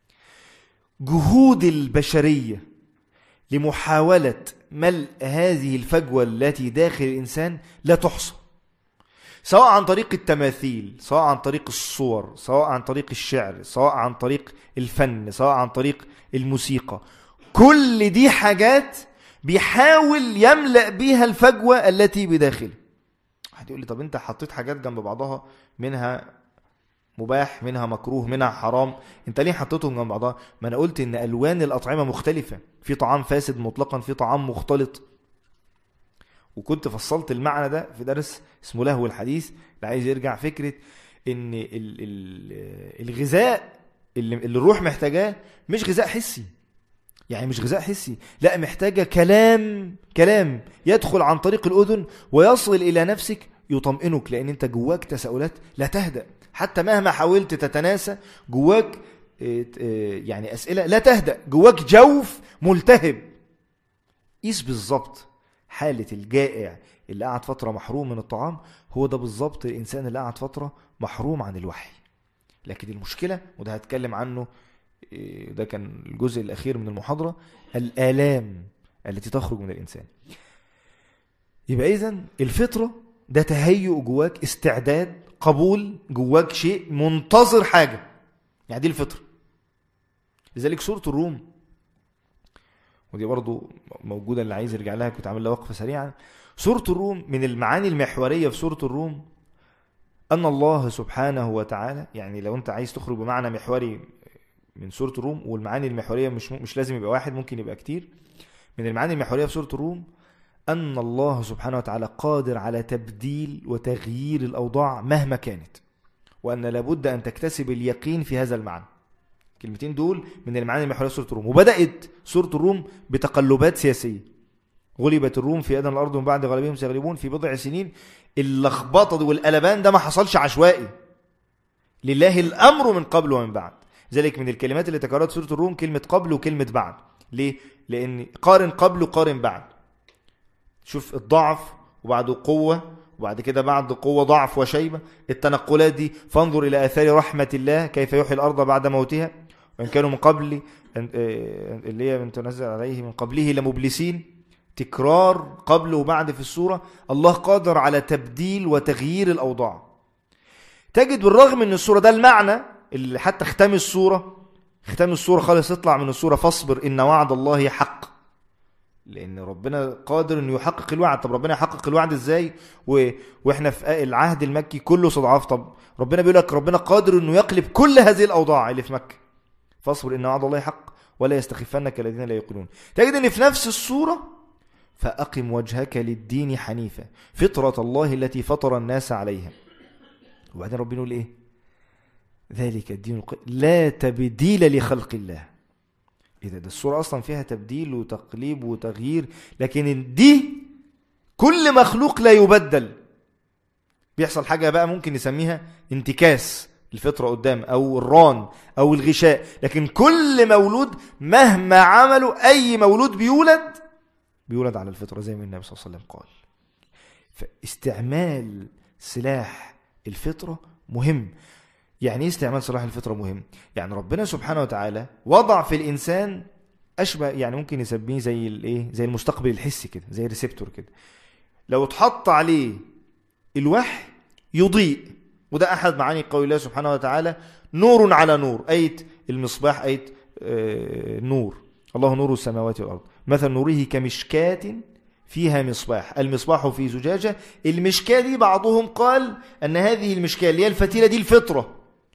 Speaker 2: جهود البشرية لمحاولة ملء هذه الفجوة التي داخل الإنسان لا تحصى، سواء عن طريق التماثيل، سواء عن طريق الصور، سواء عن طريق الشعر، سواء عن طريق الفن، سواء عن طريق الموسيقى. كل دي حاجات بيحاول يملأ بيها الفجوة التي بداخله. واحد يقول لي طب انت حطيت حاجات جنب بعضها، منها مباح منها مكروه منها حرام، انت ليه حطيتهم جنب بعضها؟ ما انا قلت ان الوان الاطعمه مختلفه، في طعام فاسد مطلقا، في طعام مختلط. وكنت فصلت المعنى ده في درس اسمه لهو الحديث، اللي عايز يرجع فكره ان ال ال الغذاء اللي, اللي الروح محتاجاه مش غذاء حسي، يعني مش غذاء حسي، لا محتاجه كلام كلام يدخل عن طريق الاذن ويصل الى نفسك يطمئنك، لان انت جواك تساؤلات لا تهدأ، حتى مهما حاولت تتناسى جواك يعني أسئلة لا تهدأ، جواك جوف ملتهب. قيس بالظبط حالة الجائع اللي قعد فترة محروم من الطعام، هو ده بالظبط الإنسان اللي قعد فترة محروم عن الوحي. لكن المشكلة، وده هتكلم عنه، ده كان الجزء الأخير من المحاضرة، الآلام التي تخرج من الإنسان. يبقى إذن الفطرة ده تهيؤ جواك، استعداد، قبول، جواك شيء منتظر حاجة، يعني دي الفطرة. لذلك سورة الروم، ودي برضو موجودة اللي عايز يرجع لها كنت عامل لها وقفة سريعا. سورة الروم من المعاني المحورية في سورة الروم أن الله سبحانه وتعالى، يعني لو أنت عايز تخرج بمعنى محوري من سورة الروم، والمعاني المحورية مش مش لازم يبقى واحد، ممكن يبقى كتير. من المعاني المحورية في سورة الروم أن الله سبحانه وتعالى قادر على تبديل وتغيير الأوضاع مهما كانت، وأن لابد أن تكتسب اليقين في هذا المعنى. كلمتين دول من المعاني المحورية في سورة الروم. وبدأت سورة الروم بتقلبات سياسية، غلبت الروم في أدنى الأرض ومن بعد غلبهم سيغلبون في بضع سنين. اللخبطة والقلبان ده ما حصلش عشوائي، لله الأمر من قبل ومن بعد. ذلك من الكلمات اللي تكررت سورة الروم كلمة قبل وكلمة بعد. ليه؟ لأن قارن قبل وقارن بعد، شوف الضعف وبعده قوة، وبعد كده بعد قوة ضعف وشيبة، التنقلات دي. فانظر إلى آثار رحمة الله كيف يحيي الأرض بعد موتها وإن كانوا من قبل اللي هي من تنزل عليه من قبله لمبلسين. تكرار قبل وبعد في السورة. الله قادر على تبديل وتغيير الأوضاع. تجد بالرغم من السورة ده المعنى اللي حتى ختام السورة ختام السورة خالص يطلع من السورة فاصبر إن وعد الله حق، لأن ربنا قادر أنه يحقق الوعد. طب ربنا يحقق الوعد إزاي و... وإحنا في العهد المكي كله صدعاف؟ طب ربنا بيقول لك ربنا قادر أنه يقلب كل هذه الأوضاع اللي في مكة. فاصبر إن وعد الله حق ولا يستخفنك الذين لا يقولون. تجد أن في نفس السورة فأقم وجهك للدين حنيفا فطرة الله التي فطر الناس عليها. وبعدين ربنا يقول إيه؟ ذلك الدين لا تبديل لخلق الله. إذا ده السورة أصلا فيها تبديل وتقليب وتغيير، لكن دي كل مخلوق لا يبدل. بيحصل حاجة بقى ممكن نسميها انتكاس الفطرة قدام، أو الران أو الغشاء، لكن كل مولود مهما عملوا، أي مولود بيولد بيولد على الفطرة زي ما النبي صلى الله عليه وسلم قال. فاستعمال سلاح الفطرة مهم. يعني ايه استعمال سلاح الفطرة مهم؟ يعني ربنا سبحانه وتعالى وضع في الإنسان أشبه، يعني ممكن يسميه زي الايه، زي المستقبل الحسي كده، زي ريسبتور كده. لو اتحط عليه الوحي يضيء، وده أحد معاني قول الله سبحانه وتعالى نور على نور. آية المصباح، آية آه نور، الله نور السماوات والأرض، مثل نوره كمشكاة فيها مصباح، المصباح في زجاجة. المشكاة دي بعضهم قال أن هذه المشكاة اللي هي الفتيلة دي الفطرة،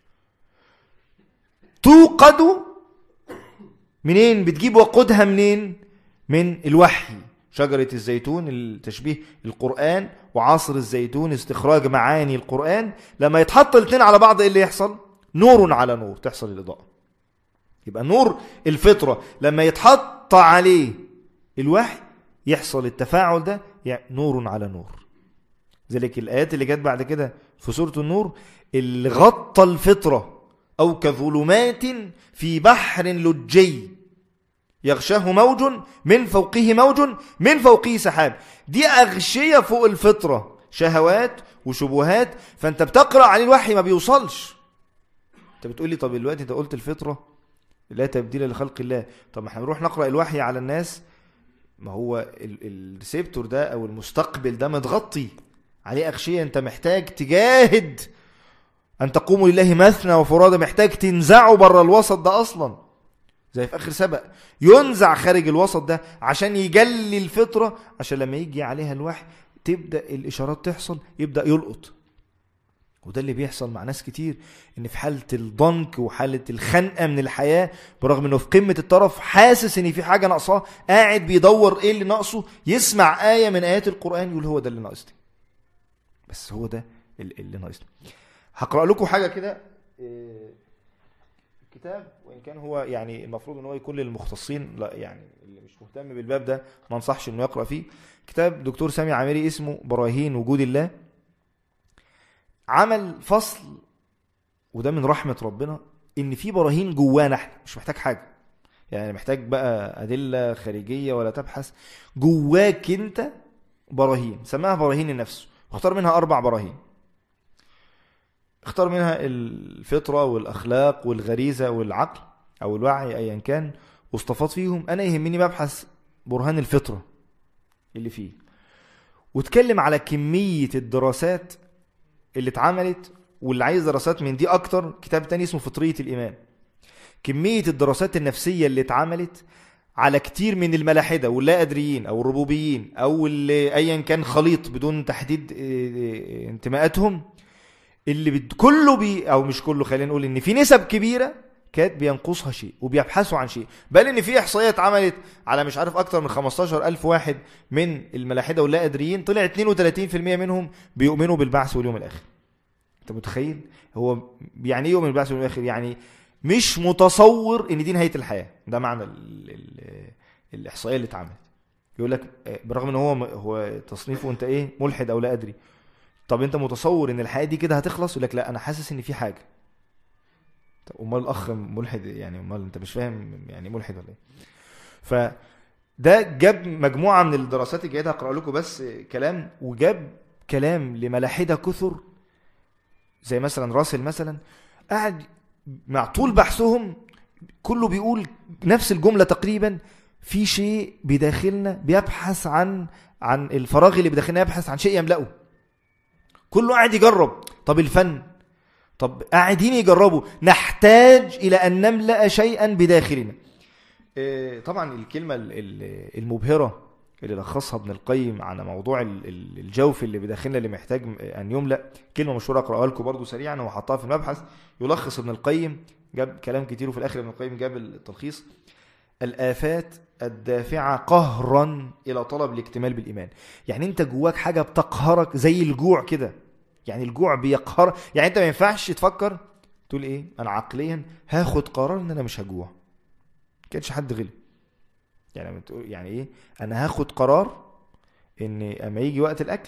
Speaker 2: توقد منين؟ بتجيب وقودها منين؟ من الوحي. شجرة الزيتون التشبيه القرآن، وعصر الزيتون استخراج معاني القرآن. لما يتحط الاثنين على بعض ايه اللي يحصل؟ نور على نور، تحصل الإضاءة. يبقى نور الفطرة لما يتحط عليه الوحي يحصل التفاعل ده، يعني نور على نور. ذلك الآيات اللي جت بعد كده في سورة النور اللي غطى الفطرة، أو كظلمات في بحر لجي يغشاه موج من فوقه موج من فوقه سحاب. دي أغشية فوق الفطرة، شهوات وشبهات، فأنت بتقرأ عليه الوحي ما بيوصلش. أنت بتقول لي طب الوقت أنت قلت الفطرة لا تبديل لخلق الله، طب ما احنا نروح نقرأ الوحي على الناس، ما هو الريسبتور ده أو المستقبل ده متغطي عليه أغشية. أنت محتاج تجاهد أن تقوموا لله مثنى وفرادى، محتاج تنزعوا بره الوسط ده أصلا، زي في آخر سبق ينزع خارج الوسط ده عشان يجلي الفطرة، عشان لما يجي عليها الوحي تبدأ الإشارات تحصل، يبدأ يلقط. وده اللي بيحصل مع ناس كتير، إن في حالة الضنك وحالة الخنقة من الحياة، برغم إنه في قمة الطرف حاسس إن في حاجة ناقصاه، قاعد بيدور إيه اللي ناقصه، يسمع آية من آيات القرآن يقول هو ده اللي ناقصني، بس هو ده اللي ناقصني. هقرأ لكم حاجة كده، كتاب وإن كان هو يعني المفروض إن هو يكون للمختصين، لا يعني اللي مش مهتم بالباب ده ما انصحش إنه يقرأ فيه. كتاب دكتور سامي عامري اسمه براهين وجود الله. عمل فصل، وده من رحمة ربنا، إن في براهين جوانا احنا، مش محتاج حاجة يعني، محتاج بقى أدلة خارجية ولا تبحث، جواك انت براهين، سماها براهين النفس، واختار منها أربع براهين. اختار منها الفطرة والأخلاق والغريزة والعقل أو الوعي أيا كان، واستفاض فيهم. أنا يهمني ببحث برهان الفطرة اللي فيه، واتكلم على كمية الدراسات اللي اتعملت، واللي عايز دراسات من دي أكتر كتاب تاني اسمه فطرية الإيمان. كمية الدراسات النفسية اللي اتعملت على كتير من الملاحدة واللا أدريين أو الربوبيين أو اللي أيا كان خليط بدون تحديد انتماءاتهم، اللي بد... كله بي او مش كله، خلينا نقول ان في نسب كبيره كانت بينقصها شيء وبيبحثوا عن شيء، بل ان في احصائيات اتعملت على مش عارف اكتر من خمستاشر ألف واحد من الملاحده واللا ادريين، طلع اتنين وتلاتين في المية منهم بيؤمنوا بالبعث واليوم الاخر. انت متخيل هو يعني ايه يؤمن بالبعث واليوم الاخر؟ يعني مش متصور ان دي نهايه الحياه. ده معنى ال... ال... الاحصائيه اللي اتعملت. يقول لك برغم ان هو هو تصنيفه انت ايه، ملحد او لا ادري، طب انت متصور ان الحياة دي كده هتخلص؟ يقول لك لا انا حاسس ان في حاجة. طب امال الاخ ملحد يعني؟ امال انت مش فاهم يعني ملحد ولا ايه؟ فده جاب مجموعة من الدراسات الجيدة، هقرأ لكم بس كلام، وجاب كلام لملاحدة كثر زي مثلا راسل مثلا، قاعد مع طول بحثهم كله بيقول نفس الجملة تقريبا، في شيء بداخلنا بيبحث عن عن الفراغ اللي بداخلنا، يبحث عن شيء يملأه. كله قاعد يجرب. طب الفن، طب قاعدين يجربوا، نحتاج إلى أن نملأ شيئا بداخلنا. طبعا الكلمة المبهرة اللي لخصها ابن القيم على موضوع الجوف اللي بداخلنا اللي محتاج أن يملأ، كلمة مشهورة أقرأها لكم برضو سريعا وحطها في المبحث. يلخص ابن القيم، جاب كلام كتير وفي الآخر ابن القيم جاب التلخيص: الآفات الدافعة قهرا إلى طلب الاكتمال بالإيمان. يعني أنت جواك حاجة بتقهرك زي الجوع كده، يعني الجوع بيقهر. يعني أنت ما ينفعش تفكر تقول إيه أنا عقليا هاخد قرار إن أنا مش هجوع، كانش حد غلب. يعني يعني إيه أنا هاخد قرار إن أما يجي وقت الأكل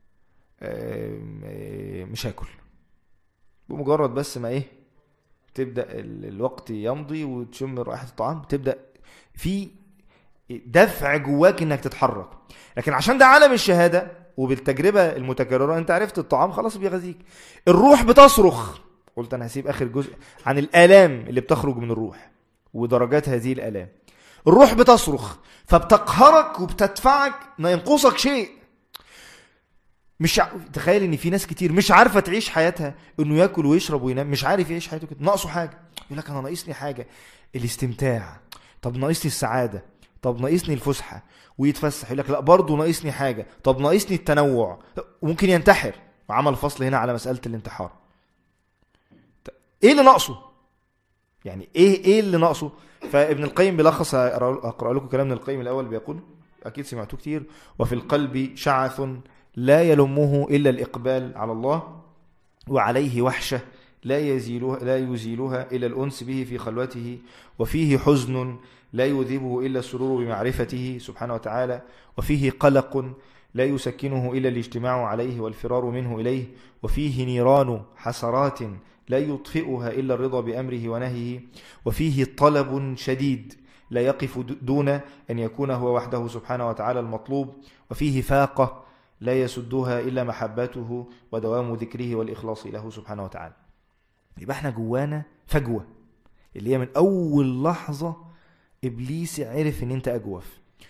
Speaker 2: مش هاكل، بمجرد بس ما إيه تبدأ الوقت يمضي وتشم رائحة الطعام، تبدأ في دفع جواك انك تتحرك. لكن عشان ده عالم الشهادة وبالتجربة المتكررة، انت عرفت الطعام خلاص بيغذيك. الروح بتصرخ، قلت انا هسيب اخر جزء عن الآلام اللي بتخرج من الروح ودرجات هذه الآلام. الروح بتصرخ فبتقهرك وبتدفعك ما ينقصك شيء. مش ع... تخيل ان في ناس كتير مش عارفة تعيش حياتها انه ياكل ويشرب وينام، مش عارف يعيش حياته كده، ناقصه حاجة. يقول لك انا ناقصني حاجة، الاستمتاع. طب ناقصني السعادة. طب ناقصني الفسحة، ويتفسح يقول لك لا برضه ناقصني حاجة، طب ناقصني التنوع، وممكن ينتحر. وعمل فصل هنا على مسألة الانتحار. ايه اللي ناقصه؟ يعني ايه ايه اللي ناقصه؟ فابن القيم بيلخص، اقرأ لكم كلام ابن القيم الاول. بيقول اكيد سمعتوه كتير: وفي القلب شعث لا يلمه الا الاقبال على الله، وعليه وحشة لا يزيلها لا يزيلها الا الانس به في خلوته، وفيه حزن لا يذيبه الا السرور بمعرفته سبحانه وتعالى، وفيه قلق لا يسكنه الا الاجتماع عليه والفرار منه اليه، وفيه نيران حسرات لا يطفئها إلا الرضا بأمره ونهيه، وفيه طلب شديد لا يقف دون أن يكون هو وحده سبحانه وتعالى المطلوب، وفيه فاقة لا يسدها إلا محبته ودوام ذكره والإخلاص له سبحانه وتعالى. يبقى احنا جوانا فجوة، اللي هي من أول لحظة إبليس عرف أن أنت أجوف.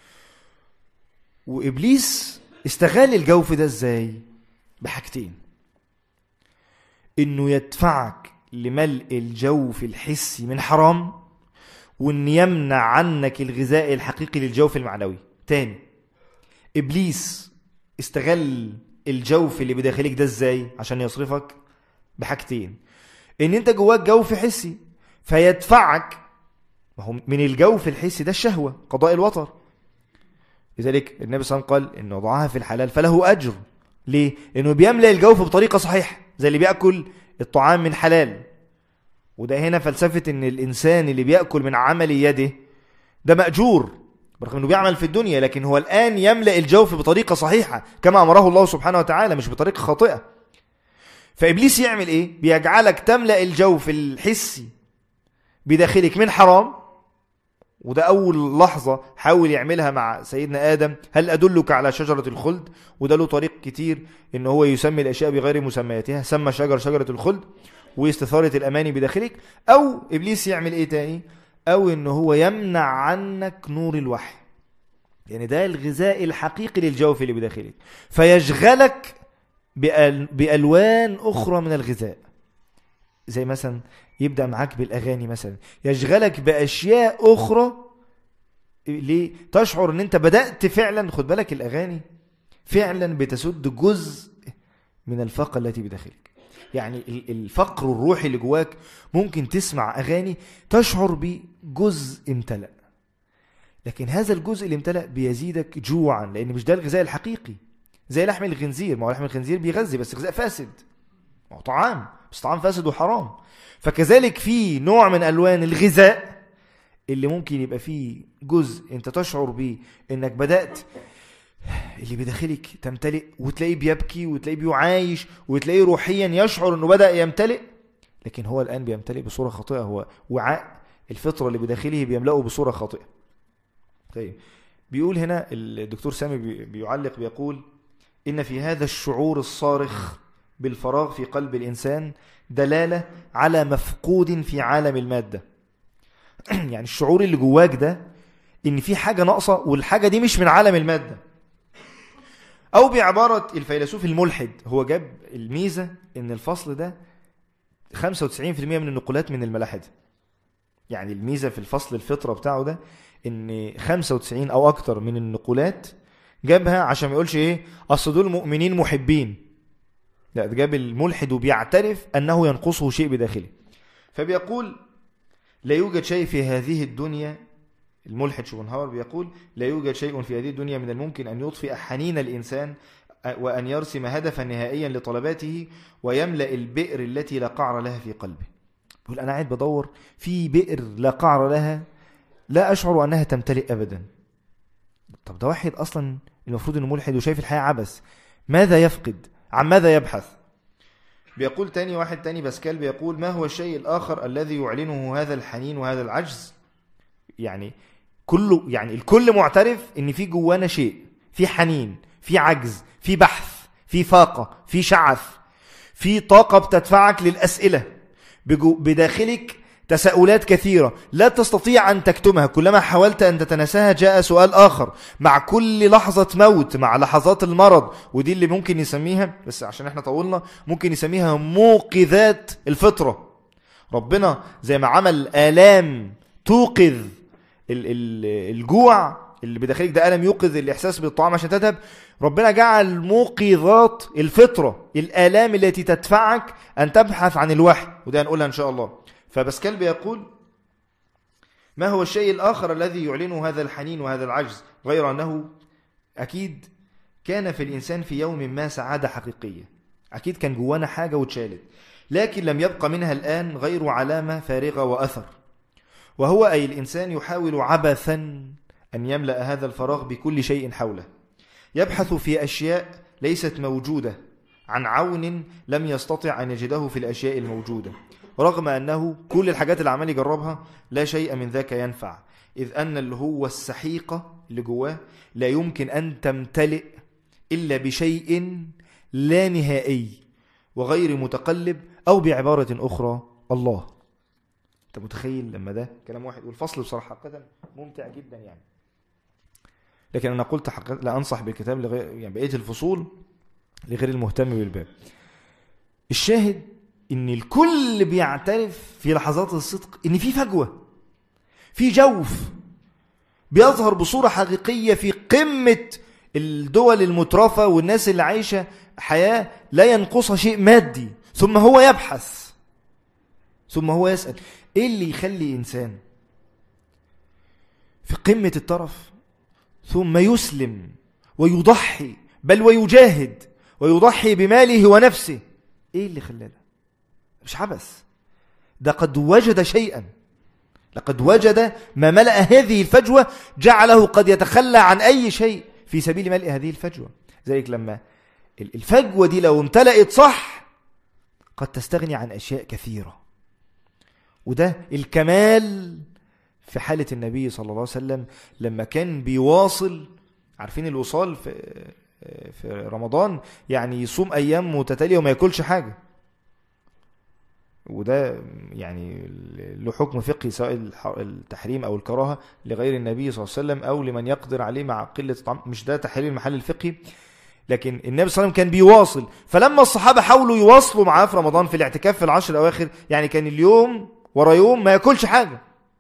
Speaker 2: وإبليس استغل الجوف ده إزاي؟ بحاجتين: انه يدفعك لملء الجوف الحسي من حرام، وان يمنع عنك الغذاء الحقيقي للجوف المعنوي. تاني، ابليس استغل الجوف اللي بداخلك ده ازاي؟ عشان يصرفك بحاجتين: ان انت جواك جوف حسي فيدفعك من الجوف الحسي ده الشهوة، قضاء الوطر. لذلك النبي صلى الله عليه وسلم قال ان وضعها في الحلال فله اجر. ليه؟ لانه بيملأ الجوف بطريقة صحيحة، زي اللي بيأكل الطعام من حلال. وده هنا فلسفة ان الانسان اللي بيأكل من عمل يده ده مأجور، برغم انه بيعمل في الدنيا، لكن هو الآن يملأ الجوف بطريقة صحيحة كما أمره الله سبحانه وتعالى، مش بطريقة خاطئة. فإبليس يعمل ايه؟ بيجعلك تملأ الجوف الحسي بداخلك من حرام. وده أول لحظة حاول يعملها مع سيدنا آدم: هل أدلك على شجرة الخلد؟ وده له طريق كتير، إن هو يسمي الأشياء بغير مسمياتها، سمى شجر شجرة الخلد واستثارة الأماني بداخلك. أو إبليس يعمل إيه تاني؟ أو إنه هو يمنع عنك نور الوحي، يعني ده الغذاء الحقيقي للجوف اللي بداخلك، فيشغلك بأل... بألوان أخرى من الغذاء. زي مثلا يبدأ معاك بالأغاني مثلا، يشغلك بأشياء أخرى ليه؟ تشعر ان انت بدأت فعلا. خد بالك، الأغاني فعلا بتسد جزء من الفقر التي بداخلك. يعني الفقر الروحي اللي جواك ممكن تسمع أغاني تشعر بجزء امتلأ، لكن هذا الجزء اللي امتلأ بيزيدك جوعا، لأن مش ده الغذاء الحقيقي. زي لحم الخنزير، ما هو لحم الخنزير بيغذي بس غذاء فاسد، ما هو طعام بس طعام فاسد وحرام. فكذلك في نوع من ألوان الغذاء اللي ممكن يبقى فيه جزء انت تشعر بيه انك بدأت اللي بداخلك تمتلئ، وتلاقيه بيبكي، وتلاقيه بيعايش، وتلاقيه روحيا يشعر انه بدأ يمتلئ، لكن هو الآن بيمتلئ بصورة خاطئة. هو وعاء الفطرة اللي بداخله بيملأه بصورة خاطئة. طيب، بيقول هنا الدكتور سامي بيعلق بيقول: إن في هذا الشعور الصارخ بالفراغ في قلب الإنسان دلالة على مفقود في عالم المادة. يعني الشعور اللي جواك ده إن في حاجة ناقصة، والحاجة دي مش من عالم المادة. أو بعبارة الفيلسوف الملحد، هو جاب الميزة إن الفصل ده خمسة وتسعين بالمئة من النقولات من الملاحدة. يعني الميزة في الفصل الفطرة بتاعه ده إن خمسة وتسعين أو أكتر من النقولات جابها عشان ما يقولش إيه أصل دول مؤمنين محبين. لا، ده جاب الملحد وبيعترف أنه ينقصه شيء بداخله. فبيقول: لا يوجد شيء في هذه الدنيا، الملحد شوبنهاور بيقول: لا يوجد شيء في هذه الدنيا من الممكن أن يطفئ حنين الإنسان، وأن يرسم هدفا نهائيا لطلباته، ويملأ البئر التي لا قعر لها في قلبه. بيقول: أنا قاعد بدور في بئر لا قعر لها، لا أشعر أنها تمتلئ أبدا. طب ده واحد أصلا المفروض أنه ملحد وشايف الحياة عبث، ماذا يفقد؟ عن ماذا يبحث؟ بيقول تاني واحد تاني باسكال بيقول: ما هو الشيء الآخر الذي يعلنه هذا الحنين وهذا العجز؟ يعني كله، يعني الكل معترف ان في جوانا شيء، في حنين، في عجز، في بحث، في فاقة، في شعث، في طاقة بتدفعك للأسئلة، بداخلك تساؤلات كثيرة لا تستطيع أن تكتمها، كلما حاولت أن تتناساها جاء سؤال آخر. مع كل لحظة موت، مع لحظات المرض، ودي اللي ممكن يسميها، بس عشان احنا طولنا، ممكن يسميها موقظات الفطرة. ربنا زي ما عمل آلام توقظ الجوع، اللي بداخلك ده ألم يوقظ الإحساس بالطعام عشان تذهب. ربنا جعل موقظات الفطرة، الآلام التي تدفعك أن تبحث عن الوحي، وده هنقولها إن شاء الله. فباسكال بيقول: ما هو الشيء الآخر الذي يعلنه هذا الحنين وهذا العجز، غير أنه أكيد كان في الإنسان في يوم ما سعادة حقيقية، أكيد كان جوانا حاجة واتشالت، لكن لم يبقى منها الآن غير علامة فارغة وأثر، وهو أي الإنسان يحاول عبثا أن يملأ هذا الفراغ بكل شيء حوله، يبحث في أشياء ليست موجودة عن عون لم يستطع أن يجده في الأشياء الموجودة، رغم أنه كل الحاجات اللي عمال يجربها لا شيء من ذاك ينفع، إذ أن اللي هو السحيقة اللي جواه لا يمكن أن تمتلئ إلا بشيء لا نهائي وغير متقلب، أو بعبارة أخرى الله. أنت متخيل لما ده كلام واحد؟ والفصل بصراحة حقيقة ممتع جدا يعني، لكن أنا قلت حقيقة لا أنصح بالكتاب لغير يعني بقية الفصول لغير المهتم بالباب. الشاهد إن الكل بيعترف في لحظات الصدق إن في فجوة، في جوف بيظهر بصورة حقيقية في قمة الدول المترفة والناس اللي عايشة حياة لا ينقصها شيء مادي، ثم هو يبحث، ثم هو يسأل إيه اللي يخلي إنسان في قمة الطرف ثم يسلم ويضحي بل ويجاهد ويضحي بماله ونفسه؟ إيه اللي خلاه ده؟ مش عبث، ده قد وجد شيئا، لقد وجد ما ملأ هذه الفجوة جعله قد يتخلى عن أي شيء في سبيل ملء هذه الفجوة. ذلك لما الفجوة دي لو امتلأت صح قد تستغني عن أشياء كثيرة، وده الكمال في حالة النبي صلى الله عليه وسلم لما كان بيواصل. عارفين الوصال في في رمضان يعني يصوم أيام متتالية وما يأكلش حاجة، وده يعني له حكم فقهي سواء التحريم أو الكراهة لغير النبي صلى الله عليه وسلم أو لمن يقدر عليه مع قلة الطعام، مش ده تحليل المحل الفقهي، لكن النبي صلى الله عليه وسلم كان بيواصل. فلما الصحابة حاولوا يواصلوا معاه في رمضان في الاعتكاف في العشر الأواخر، يعني كان اليوم ورا يوم ما يأكلش حاجة،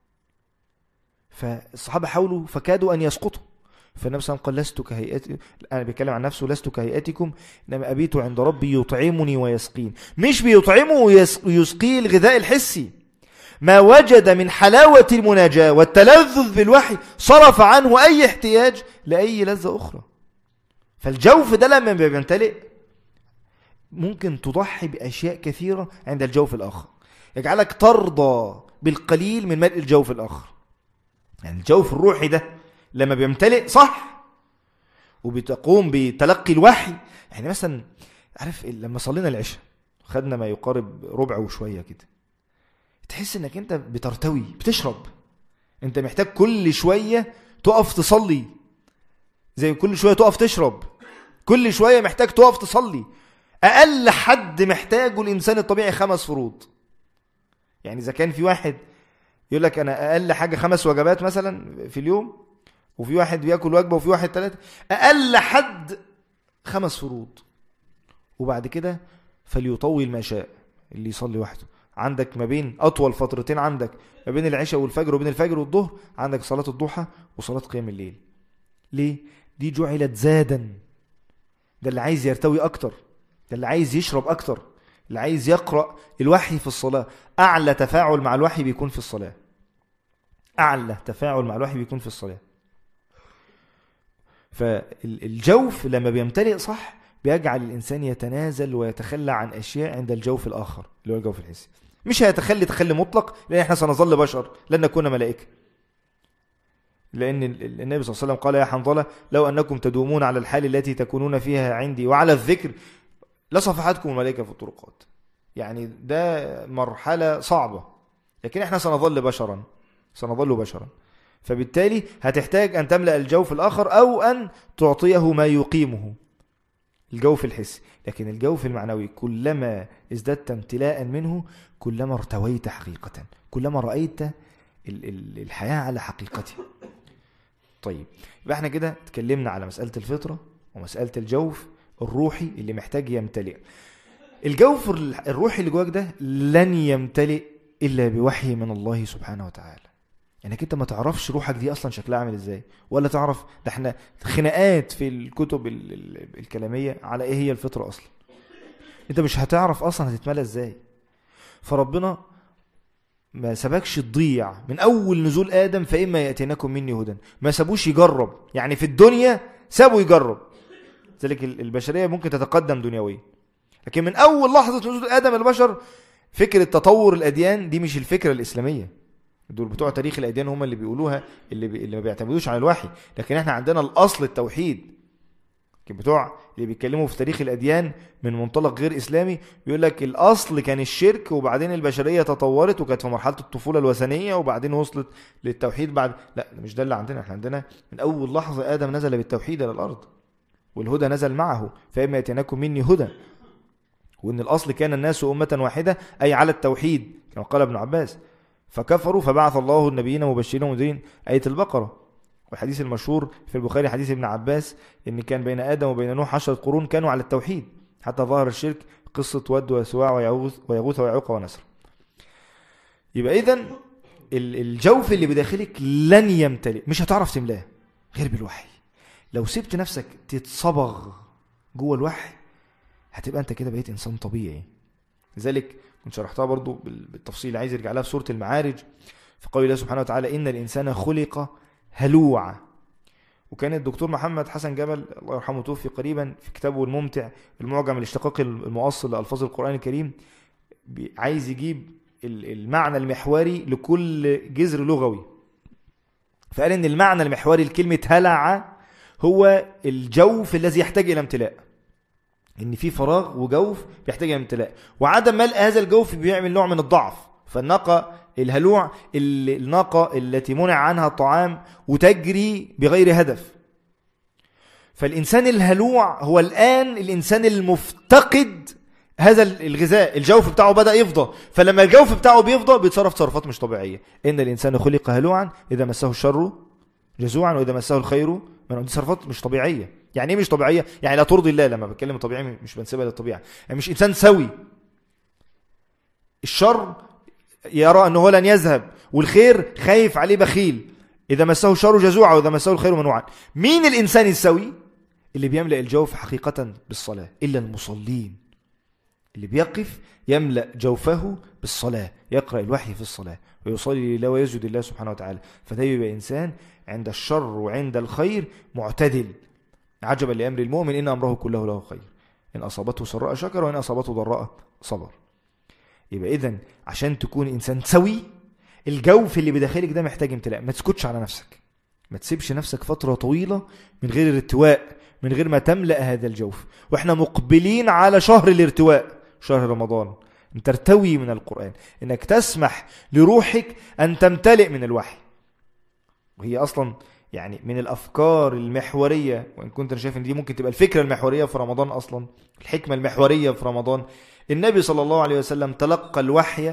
Speaker 2: فالصحابة حاولوا فكادوا أن يسقطوا، فالنبي صلى الله عليه وسلم قال: لست كهيئتي، أنا بيتكلم عن نفسه، لست كهيئتكم إنما أبيت عند ربي يطعمني ويسقين. مش بيطعمه ويسقيه الغذاء الحسي، ما وجد من حلاوة المناجاة والتلذذ بالوحي صرف عنه أي احتياج لأي لذة أخرى. فالجوف ده لما بيمتلئ ممكن تضحي بأشياء كثيرة عند الجوف الآخر، يجعلك ترضى بالقليل من ملء الجوف الآخر. يعني الجوف الروحي ده لما بيمتلئ صح وبتقوم بتلقي الوحي، يعني مثلا عارف لما صلينا العشاء خدنا ما يقارب ربع وشوية كده، تحس انك انت بترتوي، بتشرب، انت محتاج كل شوية تقف تصلي، زي كل شوية تقف تشرب، كل شوية محتاج تقف تصلي. اقل حد محتاجه الانسان الطبيعي خمس فروض. يعني اذا كان في واحد يقول لك انا اقل حاجة خمس وجبات مثلا في اليوم، وفي واحد بياكل وجبة، وفي واحد ثلاثة، اقل حد خمس فروض، وبعد كده فليطول ما شاء اللي يصلي وحده. عندك ما بين اطول فترتين عندك ما بين العشاء والفجر وبين الفجر والظهر عندك صلاة الضحى وصلاة قيام الليل. ليه؟ دي جعلت زادا، ده اللي عايز يرتوي اكتر، ده اللي عايز يشرب اكتر، اللي عايز يقرأ الوحي في الصلاة. اعلى تفاعل مع الوحي بيكون في الصلاة، اعلى تفاعل مع الوحي بيكون في الصلاة. فالجوف لما بيمتلئ صح بيجعل الإنسان يتنازل ويتخلى عن أشياء عند الجوف الآخر اللي هو الجوف الحسي. مش هيتخلي تخلي مطلق، لأن احنا سنظل بشر لن نكون ملائكة، لأن النبي صلى الله عليه وسلم قال: يا حنظلة لو أنكم تدومون على الحال التي تكونون فيها عندي وعلى الذكر لصفحتكم الملائكة في الطرقات. يعني ده مرحلة صعبة، لكن احنا سنظل بشرا، سنظل بشرا، فبالتالي هتحتاج أن تملأ الجوف الآخر أو أن تعطيه ما يقيمه، الجوف الحسي. لكن الجوف المعنوي كلما ازددت امتلاء منه كلما ارتويت حقيقة، كلما رأيت الحياة على حقيقتها. طيب يبقى احنا كده اتكلمنا على مسألة الفطرة ومسألة الجوف الروحي اللي محتاج يمتلئ. الجوف الروحي اللي جواك ده لن يمتلئ إلا بوحي من الله سبحانه وتعالى. انك انت ما تعرفش روحك دي اصلا شكلها عامل ازاي، ولا تعرف. ده احنا خناقات في الكتب ال ال الكلامية على ايه هي الفطرة اصلا. انت مش هتعرف اصلا هتتملى ازاي. فربنا ما سابكش تضيع من اول نزول ادم، فاما ياتينكم مني هدى. ما سابوش يجرب، يعني في الدنيا سابوا يجرب. ذلك البشرية ممكن تتقدم دنيويا، لكن من اول لحظة نزول ادم البشر فكرة تطور الاديان دي مش الفكرة الاسلامية. دول بتوع تاريخ الاديان هم اللي بيقولوها، اللي, بي... اللي ما بيعتمدوش على الوحي. لكن احنا عندنا الاصل التوحيد. لكن بتوع اللي بيتكلموا في تاريخ الاديان من منطلق غير اسلامي بيقول لك الاصل كان الشرك، وبعدين البشريه تطورت وكانت في مرحله الطفوله الوثنيه، وبعدين وصلت للتوحيد بعد. لا، مش ده اللي عندنا. احنا عندنا من اول لحظه ادم نزل بالتوحيد الى الارض، والهدى نزل معه، فاما ياتينكم مني هدى. وان الاصل كان الناس امه واحده، اي على التوحيد كما قال ابن عباس. فكفروا فبعث الله النبيين مبشرين ومنذرين، آية البقرة. والحديث المشهور في البخاري حديث ابن عباس ان كان بين ادم وبين نوح عشرة قرون كانوا على التوحيد حتى ظهر الشرك، قصة ود وسواع ويغوث ويغوث ويعوق ونسر. يبقى اذن الجوف اللي بداخلك لن يمتلئ، مش هتعرف تملاه غير بالوحي. لو سبت نفسك تتصبغ جوه الوحي هتبقى انت كده بقيت انسان طبيعي. لذلك كنت شرحتها برضو بالتفصيل، عايز يرجع لها في سورة المعارج في قول الله سبحانه وتعالى إن الإنسان خلق هلوعا. وكان الدكتور محمد حسن جبل الله يرحمه توفي قريبا في كتابه الممتع المعجم الاشتقاقي المؤصل لألفاظ القرآن الكريم، عايز يجيب المعنى المحوري لكل جذر لغوي. فقال إن المعنى المحوري لكلمة هلع هو الجوف الذي يحتاج إلى امتلاء، ان في فراغ وجوف بيحتاج الى امتلاء، وعدم ملء هذا الجوف بيعمل نوع من الضعف. فالناقه الهلوع الناقه التي منع عنها الطعام وتجري بغير هدف. فالانسان الهلوع هو الان الانسان المفتقد هذا الغذاء، الجوف بتاعه بدا يفضى. فلما الجوف بتاعه بيفضى بيتصرف تصرفات مش طبيعيه. ان الانسان خلق هلوعا اذا مسه الشر جزوعا واذا مسه الخير منعا. دي تصرفات مش طبيعيه. يعني ايه مش طبيعيه؟ يعني لا ترضي الله. لما بتكلم طبيعي مش بنسبها للطبيعه، يعني مش انسان سوي. الشر يرى انه لن يذهب، والخير خايف عليه بخيل. اذا مسه الشر جزوعا واذا مسه الخير منوعا. مين الانسان السوي؟ اللي بيملأ الجوف حقيقه بالصلاه. الا المصلين اللي بيقف يملأ جوفه بالصلاه، يقرأ الوحي في الصلاه ويصلي لله ويسجد لله سبحانه وتعالى. فده يبقى انسان عند الشر وعند الخير معتدل. عجبا لأمر المؤمن إن أمره كله له خير، إن أصابته سراء شكر وإن أصابته ضراء صبر. يبقى إذن عشان تكون إنسان سوي الجوف اللي بداخلك ده محتاج امتلاء. ما تسكتش على نفسك، ما تسيبش نفسك فترة طويلة من غير الارتواء، من غير ما تملأ هذا الجوف. وإحنا مقبلين على شهر الارتواء، شهر رمضان. أن ترتوي من القرآن، إنك تسمح لروحك أن تمتلئ من الوحي. وهي أصلا يعني من الأفكار المحورية، وإن كنت أنا شايف إن دي ممكن تبقى الفكرة المحورية في رمضان أصلا، الحكمة المحورية في رمضان. النبي صلى الله عليه وسلم تلقى الوحي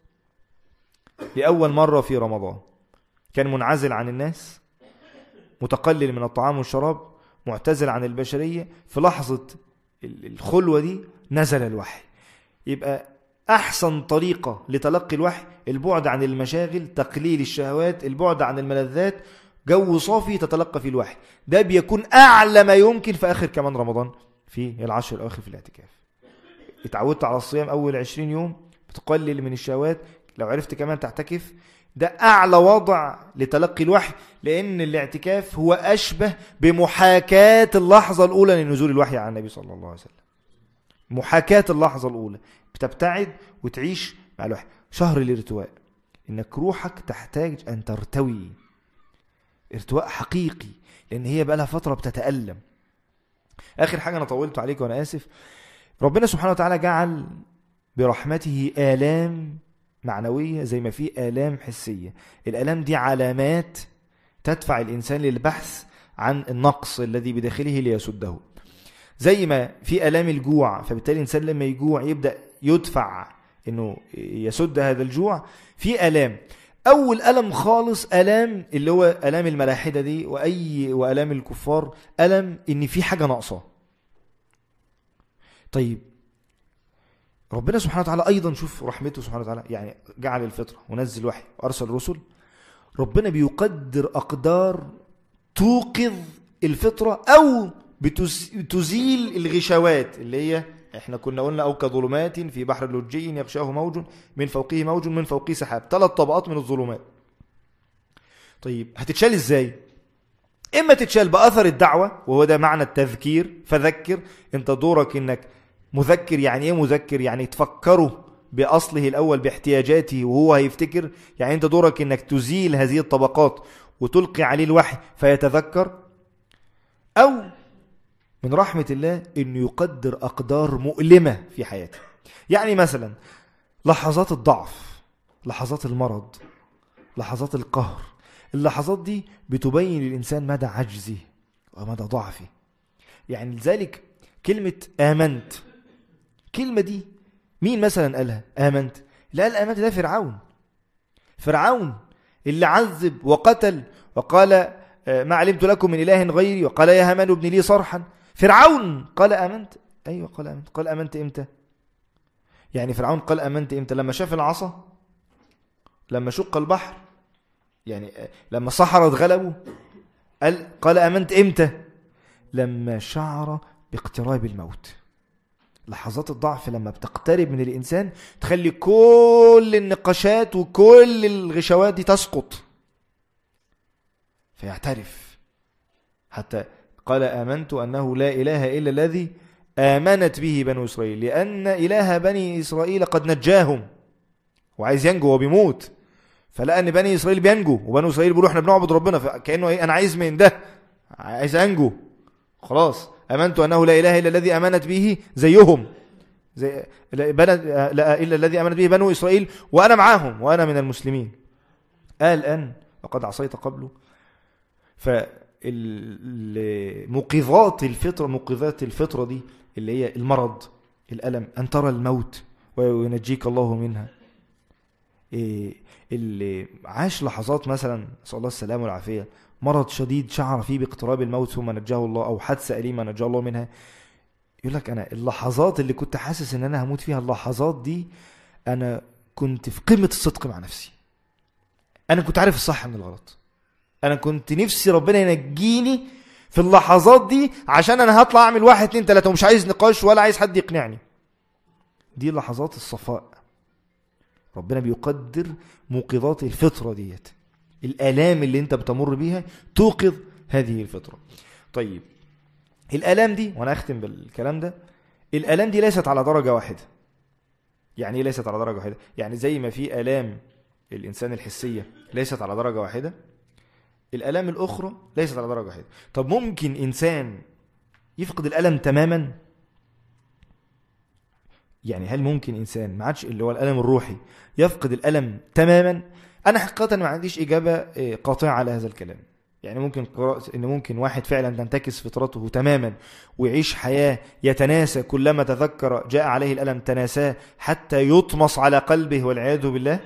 Speaker 2: لأول مرة في رمضان. كان منعزل عن الناس، متقلل من الطعام والشراب، معتزل عن البشرية. في لحظة الخلوة دي نزل الوحي. يبقى أحسن طريقة لتلقي الوحي البعد عن المشاغل، تقليل الشهوات، البعد عن الملذات، جو صافي تتلقى فيه الوحي. ده بيكون أعلى ما يمكن في آخر كمان رمضان، في العشر الأواخر في الاعتكاف. اتعودت على الصيام أول عشرين يوم، بتقلل من الشهوات. لو عرفت كمان تعتكف، ده أعلى وضع لتلقي الوحي، لأن الاعتكاف هو أشبه بمحاكاة اللحظة الأولى لنزول الوحي على النبي صلى الله عليه وسلم. محاكاة اللحظة الأولى، بتبتعد وتعيش مع الوحي. شهر الارتواء، إنك روحك تحتاج أن ترتوي ارتواء حقيقي، لأن هي بقى لها فترة بتتألم. آخر حاجة أنا طولت عليك وأنا آسف. ربنا سبحانه وتعالى جعل برحمته آلام معنوية زي ما في آلام حسية. الآلام دي علامات تدفع الإنسان للبحث عن النقص الذي بداخله ليسده. زي ما في آلام الجوع، فبالتالي الإنسان لما يجوع يبدأ يدفع إنه يسد هذا الجوع. في آلام، أول ألم خالص ألم اللي هو ألم الملاحدة دي وأي وألم الكفار، ألم إن في حاجة ناقصة. طيب ربنا سبحانه وتعالى أيضا، شوف رحمته سبحانه وتعالى، يعني جعل الفطرة ونزل وحي وأرسل رسل. ربنا بيقدر أقدار توقظ الفطرة أو بتزيل الغشوات اللي هي احنا كنا قلنا أو كظلمات في بحر لجي يغشاه موج من فوقه موج من فوقه سحاب، ثلاث طبقات من الظلمات. طيب هتتشال ازاي؟ اما تتشال بأثر الدعوة، وهو ده معنى التذكير، فذكر. انت دورك انك مذكر. يعني ايه مذكر؟ يعني تفكره بأصله الأول باحتياجاته وهو هيفتكر. يعني انت دورك انك تزيل هذه الطبقات وتلقي عليه الوحي فيتذكر. أو من رحمة الله انه يقدر أقدار مؤلمة في حياته. يعني مثلا لحظات الضعف، لحظات المرض، لحظات القهر. اللحظات دي بتبين للإنسان مدى عجزه ومدى ضعفه. يعني لذلك كلمة آمنت، كلمة دي مين مثلا قالها؟ آمنت. اللي قال آمنت ده فرعون. فرعون اللي عذب وقتل وقال ما علمت لكم من إله غيري، وقال يا هامان ابن لي صرحا. فرعون قال آمنت. أيوة قال آمنت. قال آمنت إمتى؟ يعني فرعون قال آمنت إمتى؟ لما شاف العصا، لما شق البحر، يعني لما السحرة اتغلبوا. قال قال آمنت إمتى؟ لما شعر باقتراب الموت. لحظات الضعف لما بتقترب من الإنسان تخلي كل النقاشات وكل الغشوات دي تسقط فيعترف. حتى قال آمنت أنه لا إله إلا الذي آمنت به بنو إسرائيل، لأن إله بني إسرائيل قد نجاهم. وعايز ينجو وبيموت، فلقى أن بني إسرائيل بينجو وبنو إسرائيل بيقولوا احنا بنعبد ربنا، فكأنه إيه؟ أنا عايز من ده، عايز أنجو خلاص. آمنت أنه لا إله إلا الذي آمنت به زيهم، زي لا إلا الذي آمنت به بنو إسرائيل وأنا معاهم وأنا من المسلمين. قال أن وقد عصيت قبله. فموقظات الفطرة، موقظات الفطرة دي اللي هي المرض، الألم، أن ترى الموت وينجيك الله منها. اللي عاش لحظات مثلا نسأل الله السلامة والعافية، مرض شديد شعر فيه باقتراب الموت ثم نجاه الله، أو حادثة أليمة نجاه الله منها، يقول لك أنا اللحظات اللي كنت حاسس إن أنا هموت فيها، اللحظات دي أنا كنت في قمة الصدق مع نفسي. أنا كنت عارف الصح من الغلط. أنا كنت نفسي ربنا ينجيني في اللحظات دي عشان أنا هطلع أعمل واحد اتنين تلاتة ومش عايز نقاش ولا عايز حد يقنعني. دي لحظات الصفاء. ربنا بيقدر موقظات الفطرة ديت، الآلام اللي انت بتمر بيها توقظ هذه الفطرة. طيب الآلام دي، وانا اختم بالكلام ده، الآلام دي ليست على درجة واحدة. يعني ايه ليست على درجة واحدة؟ يعني زي ما في آلام الإنسان الحسية ليست على درجة واحدة، الآلام الأخرى ليست على درجة واحدة. طب ممكن إنسان يفقد الألم تماما؟ يعني هل ممكن إنسان ما عادش اللي هو الألم الروحي يفقد الألم تماما؟ أنا حقيقة ما عنديش إجابة قاطعة على هذا الكلام. يعني ممكن قراءة إن ممكن واحد فعلا تنتكس فطرته تماما ويعيش حياة يتناسى، كلما تذكر جاء عليه الألم تناساه حتى يطمس على قلبه والعياذ بالله،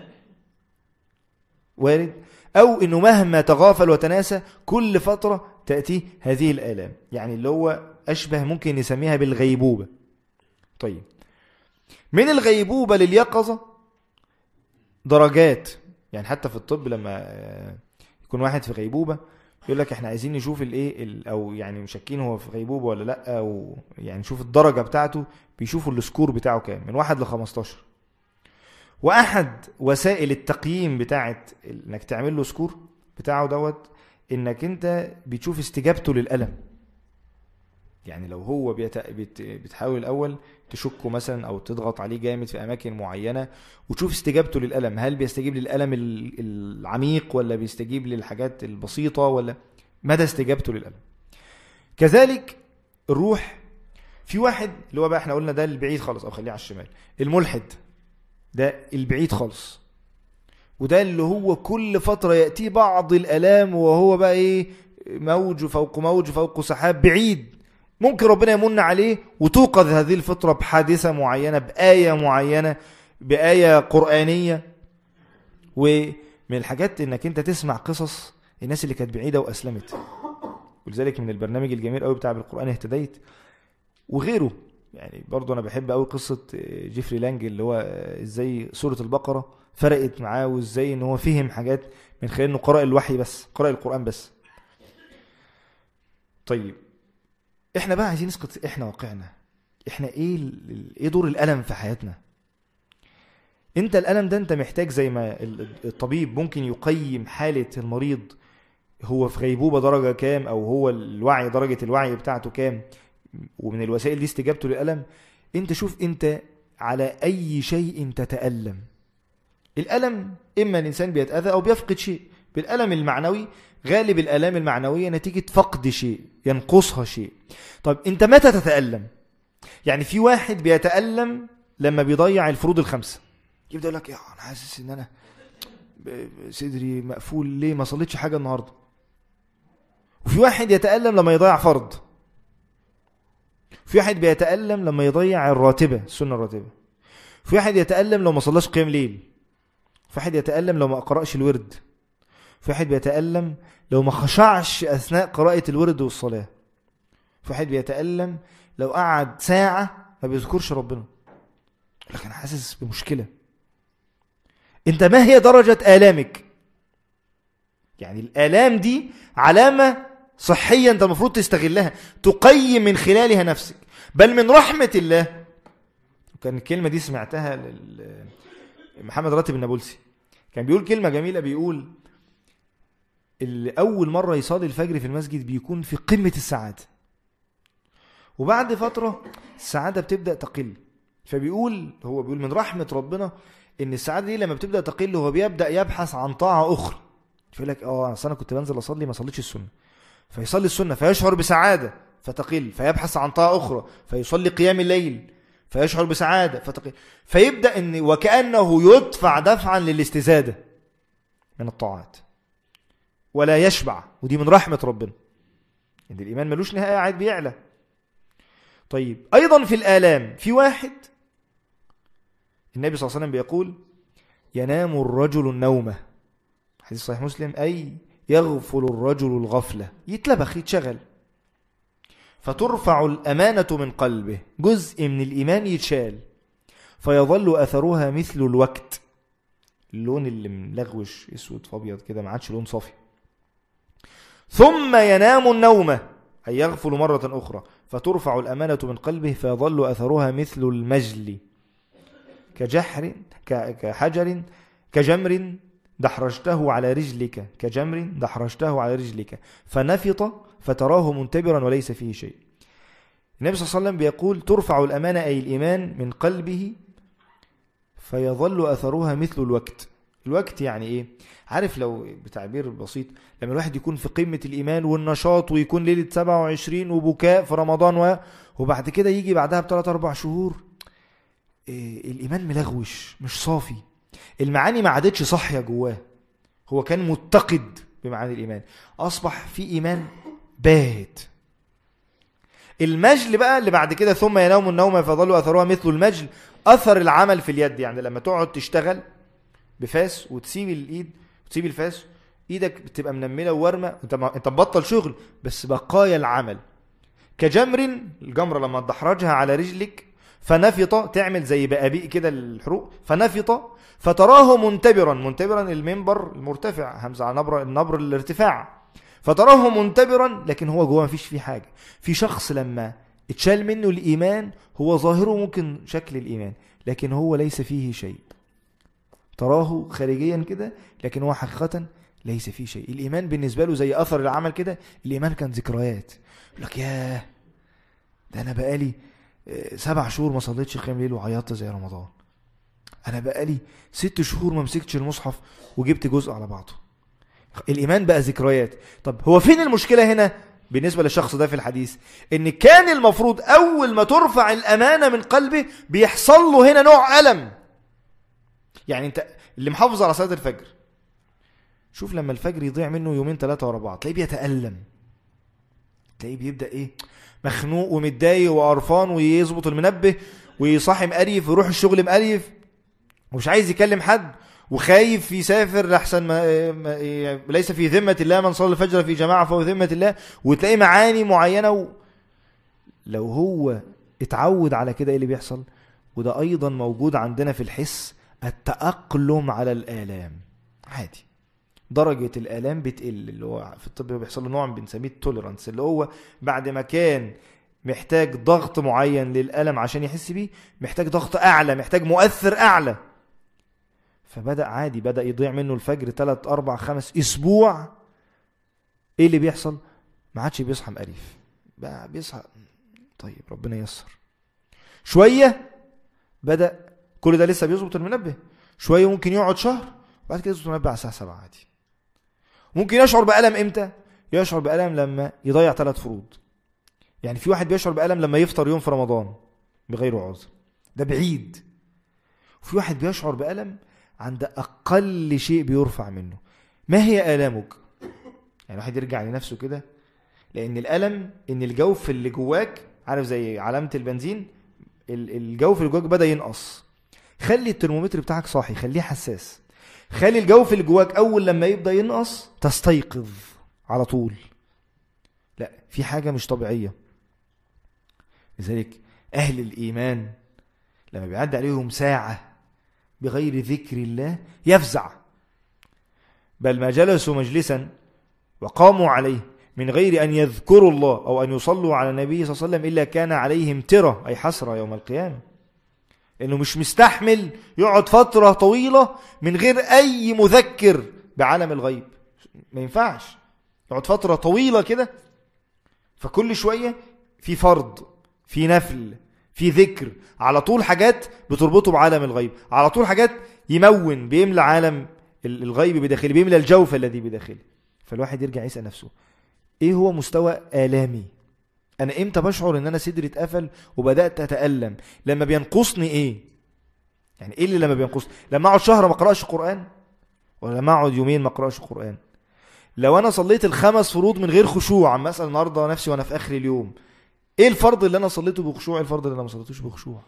Speaker 2: وارد. أو إنه مهما تغافل وتناسى كل فترة تأتي هذه الآلام، يعني اللي هو أشبه ممكن نسميها بالغيبوبة. طيب من الغيبوبة لليقظة درجات. يعني حتى في الطب لما يكون واحد في غيبوبة يقول لك احنا عايزين نشوف الايه، او يعني مشكين هو في غيبوبة ولا لا، او يعني نشوف الدرجة بتاعته. بيشوفوا السكور بتاعه كام، من واحد لخمستاشر. واحد وسائل التقييم بتاعت انك تعمل له سكور بتاعه دوت انك انت بتشوف استجابته للألم. يعني لو هو بيت... بت... بتحاول الأول تشكه مثلا أو تضغط عليه جامد في أماكن معينة وتشوف استجابته للألم، هل بيستجيب للألم العميق ولا بيستجيب للحاجات البسيطة، ولا مدى استجابته للألم. كذلك الروح، في واحد اللي هو بقى احنا قلنا ده البعيد خالص، أو خليه على الشمال، الملحد ده البعيد خالص، وده اللي هو كل فترة يأتي بعض الألام وهو بقى ايه، موج فوق موج فوق سحاب، بعيد. ممكن ربنا يمن عليه وتوقظ هذه الفطرة بحادثة معينة، بآية معينة، بآية قرآنية. ومن الحاجات انك انت تسمع قصص الناس اللي كانت بعيدة وأسلمت. ولذلك من البرنامج الجميل قوي بتاع بالقرآن اهتديت وغيره، يعني برضو انا بحب قوي قصة جيفري لانج اللي هو ازاي سورة البقرة فرقت معاه، وازاي ان هو فهم حاجات من خلال انه قرأ الوحي بس، قرأ القرآن بس. طيب احنا بقى عايزين نسقط احنا واقعنا، احنا ايه ايه دور الألم في حياتنا؟ انت الألم ده انت محتاج زي ما الطبيب ممكن يقيم حالة المريض هو في غيبوبة درجة كام، او هو الوعي درجة الوعي بتاعته كام، ومن الوسائل دي استجابته للألم. انت شوف انت على اي شيء تتألم. الألم اما الانسان بيتأذى او بيفقد شيء. بالألم المعنوي غالب الآلام المعنوية نتيجة فقد شيء، ينقصها شيء. طب انت متى تتألم؟ يعني في واحد بيتألم لما بيضيع الفروض الخمسة، يبدأ يقول لك يا انا حاسس ان انا صدري مقفول ليه ما صليتش حاجة النهاردة. وفي واحد يتألم لما يضيع فرض. في واحد بيتألم لما يضيع الراتبة، السنة الراتبة. في واحد يتألم لو ما صلاش قيام ليل. في واحد يتألم لو ما قرأش الورد. في واحد بيتألم لو ما خشعش أثناء قراءة الورد والصلاة. في واحد بيتألم لو قعد ساعة ما بيذكرش ربنا، لكن أنا حاسس بمشكلة. انت ما هي درجة آلامك؟ يعني الآلام دي علامة صحية انت المفروض تستغلها، تقيم من خلالها نفسك. بل من رحمة الله، كان الكلمة دي سمعتها محمد راتب النابلسي، كان بيقول كلمة جميلة، بيقول اللي أول مرة يصلي الفجر في المسجد بيكون في قمة السعادة، وبعد فترة السعادة بتبدأ تقل. فبيقول هو بيقول من رحمة ربنا ان السعادة دي لما بتبدأ تقل هو بيبدأ يبحث عن طاعة أخرى. فيقول لك اه انا كنت بنزل أصلي ما صليتش السنة، فيصلي السنة فيشعر بسعادة فتقل، فيبحث عن طاعة أخرى فيصلي قيام الليل فيشعر بسعادة فتقل، فيبدأ ان وكأنه يدفع دفعا للاستزادة من الطاعات ولا يشبع. ودي من رحمة ربنا ان الإيمان ملوش نهاية، قاعد بيعلى. طيب أيضا في الآلام في واحد النبي صلى الله عليه وسلم بيقول ينام الرجل النومة، حديث صحيح مسلم، أي يغفل الرجل الغفلة، يتلبخ يتشغل، فترفع الأمانة من قلبه، جزء من الإيمان يتشال، فيظل أثرها مثل الوقت، اللون اللي ملغوش اسود فابيض كده ما عادش لون صافي. ثم ينام النومة أي يغفل مرة أخرى، فترفع الأمانة من قلبه فيظل أثرها مثل المجل كجحر كحجر كجمر دحرجته على رجلك كجمر دحرجته على رجلك فنفط فتراه منتبرا وليس فيه شيء. النبي صلى الله عليه وسلم بيقول ترفع الأمانة أي الإيمان من قلبه فيظل أثرها مثل الوقت. الوقت يعني إيه؟ عارف لو بتعبير بسيط، لما الواحد يكون في قمة الإيمان والنشاط ويكون ليلة سبعة وعشرين وبكاء في رمضان و... وبعد كده يجي بعدها بثلاث أربع شهور إيه الإيمان ملغوش مش صافي، المعاني ما عادتش صحية جواه، هو كان متقد بمعاني الإيمان أصبح في إيمان باهت. المجل بقى اللي بعد كده ثم ينام النوم فظل أثرها مثل المجل، أثر العمل في اليد، يعني لما تقعد تشتغل بفاس وتسيب الإيد وتسيب الفاس إيدك بتبقى منملة وورمة، أنت مبطل شغل بس بقايا العمل. كجمر، الجمرة لما تدحرجها على رجلك فنفط، تعمل زي بقابيق كده الحروق، فنفط فتراه منتبرا، منتبرا المنبر المرتفع، همزة على نبر النبر الارتفاع، فتراه منتبرا لكن هو جوه ما فيش فيه حاجة. في شخص لما اتشال منه الإيمان هو ظاهره ممكن شكل الإيمان لكن هو ليس فيه شيء، تراه خارجيا كده لكن هو حقيقة ليس فيه شيء. الإيمان بالنسبة له زي أثر العمل كده، الإيمان كان ذكريات، يقول لك ياه ده أنا بقالي سبع شهور ما صليتش قيام ليل وعيطت زي رمضان، أنا بقالي ست شهور ما مسكتش المصحف وجبت جزء على بعضه. الإيمان بقى ذكريات. طب هو فين المشكلة هنا بالنسبة للشخص ده في الحديث؟ إن كان المفروض أول ما ترفع الأمانة من قلبه بيحصل له هنا نوع ألم. يعني أنت اللي محافظ على صلاة الفجر، شوف لما الفجر يضيع منه يومين ثلاثة ورا بعض تلاقيه بيتألم، تلاقيه بيبدأ إيه مخنوق ومتضايق وقرفان، ويظبط المنبه ويصحي مقريف ويروح الشغل مقريف ومش عايز يكلم حد وخايف يسافر لحسن ما, ما ليس في ذمة الله من صلى الفجر في جماعة فهو ذمة الله، وتلاقي معاني معينة و... لو هو اتعود على كده ايه اللي بيحصل؟ وده ايضا موجود عندنا في الحس التأقلم على الآلام. عادي، درجة الآلام بتقل، اللي هو في الطب بيحصل له نوع بنسميه التوليرانس، اللي هو بعد ما كان محتاج ضغط معين للألم عشان يحس بيه، محتاج ضغط أعلى، محتاج مؤثر أعلى. فبدأ عادي، بدأ يضيع منه الفجر ثلاث أربع خمس أسبوع. إيه اللي بيحصل؟ ما عادش بيصحى مقريف، بقى بيصحى طيب ربنا ييسر. شوية بدأ كل ده لسه بيظبط المنبه، شوية ممكن يقعد شهر وبعد كده يظبط المنبه على الساعة سبعة عادي. ممكن يشعر بألم إمتى؟ يشعر بألم لما يضيع ثلاث فروض. يعني في واحد بيشعر بألم لما يفطر يوم في رمضان بغير عذر، ده بعيد. وفي واحد بيشعر بألم عند أقل شيء بيرفع منه. ما هي آلامك؟ يعني واحد يرجع لنفسه كده، لأن الألم إن الجوف اللي جواك، عارف زي علامة البنزين، الجوف اللي جواك بدأ ينقص. خلي الترمومتر بتاعك صاحي، خليه حساس. خلي الجوف اللي جواك أول لما يبدأ ينقص تستيقظ على طول. لا، في حاجة مش طبيعية. لذلك أهل الإيمان لما بيعدي عليهم ساعة بغير ذكر الله يفزع، بل ما جلسوا مجلسا وقاموا عليه من غير أن يذكروا الله أو أن يصلوا على النبي صلى الله عليه وسلم إلا كان عليهم ترة، أي حسرة يوم القيامة. إنه مش مستحمل يقعد فترة طويلة من غير أي مذكر بعالم الغيب. ما ينفعش يقعد فترة طويلة كده، فكل شوية في فرض، في نفل، في ذكر، على طول حاجات بتربطه بعالم الغيب، على طول حاجات يمون بيملى عالم الغيب بداخله، بيملى الجوف الذي بداخله. فالواحد يرجع يسأل نفسه، ايه هو مستوى آلامي؟ انا امتى بشعر ان انا صدري اتقفل وبدأت اتألم؟ لما بينقصني ايه؟ يعني ايه اللي لما بينقصني؟ لما اقعد شهر ما اقراش قرآن، ولا لما اقعد يومين ما اقراش قرآن؟ لو انا صليت الخمس فروض من غير خشوع، عم اسال النهارده نفسي وانا في اخر اليوم، ايه الفرض اللي انا صليته بخشوع، ايه الفرض اللي انا ما صليتوش بخشوع؟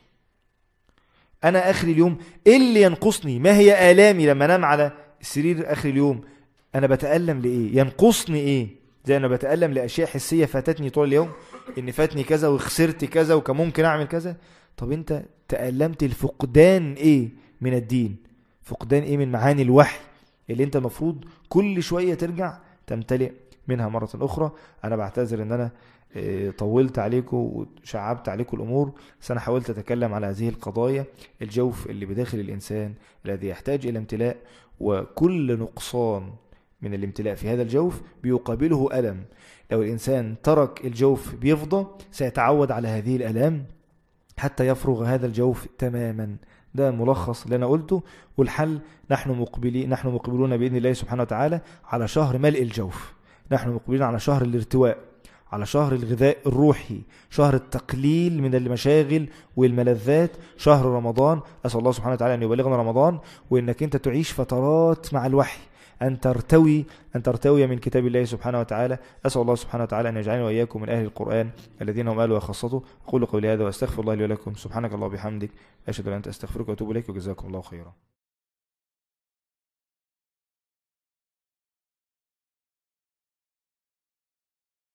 Speaker 2: انا اخر اليوم ايه اللي ينقصني؟ ما هي آلامي لما انام على السرير اخر اليوم؟ انا بتألم لايه؟ ينقصني ايه؟ زي انا بتألم لاشياء حسيه فاتتني طول اليوم، ان فاتني كذا وخسرت كذا وكان ممكن اعمل كذا. طب انت تألمت الفقدان ايه من الدين؟ فقدان ايه من معاني الوحي اللي انت المفروض كل شويه ترجع تمتلئ منها مره اخرى؟ انا بعتذر ان انا طولت عليكم وشعبت عليكم الأمور، بس أنا حاولت أتكلم على هذه القضايا. الجوف اللي بداخل الإنسان الذي يحتاج إلى امتلاء، وكل نقصان من الامتلاء في هذا الجوف بيقابله ألم. لو الإنسان ترك الجوف بيفضى سيتعود على هذه الألام حتى يفرغ هذا الجوف تماما. ده ملخص اللي أنا قلته، والحل نحن مقبلين نحن مقبلون بإذن الله سبحانه وتعالى على شهر ملء الجوف. نحن مقبلين على شهر الارتواء، على شهر الغذاء الروحي، شهر التقليل من المشاغل والملذات، شهر رمضان. أسأل الله سبحانه وتعالى أن يبلغنا رمضان وإنك أنت تعيش فترات مع الوحي، أن ترتوي أن ترتوي من كتاب الله سبحانه وتعالى. أسأل الله سبحانه وتعالى أن يجعلنا وإياكم من أهل القرآن الذين هم أهله وخاصته. أقول قولي هذا وأستغفر الله لي ولكم. سبحانك الله وبحمدك، أشهد أن لا إله إلا أنت، أستغفرك وأتوب إليك، وجزاكم الله خيرا.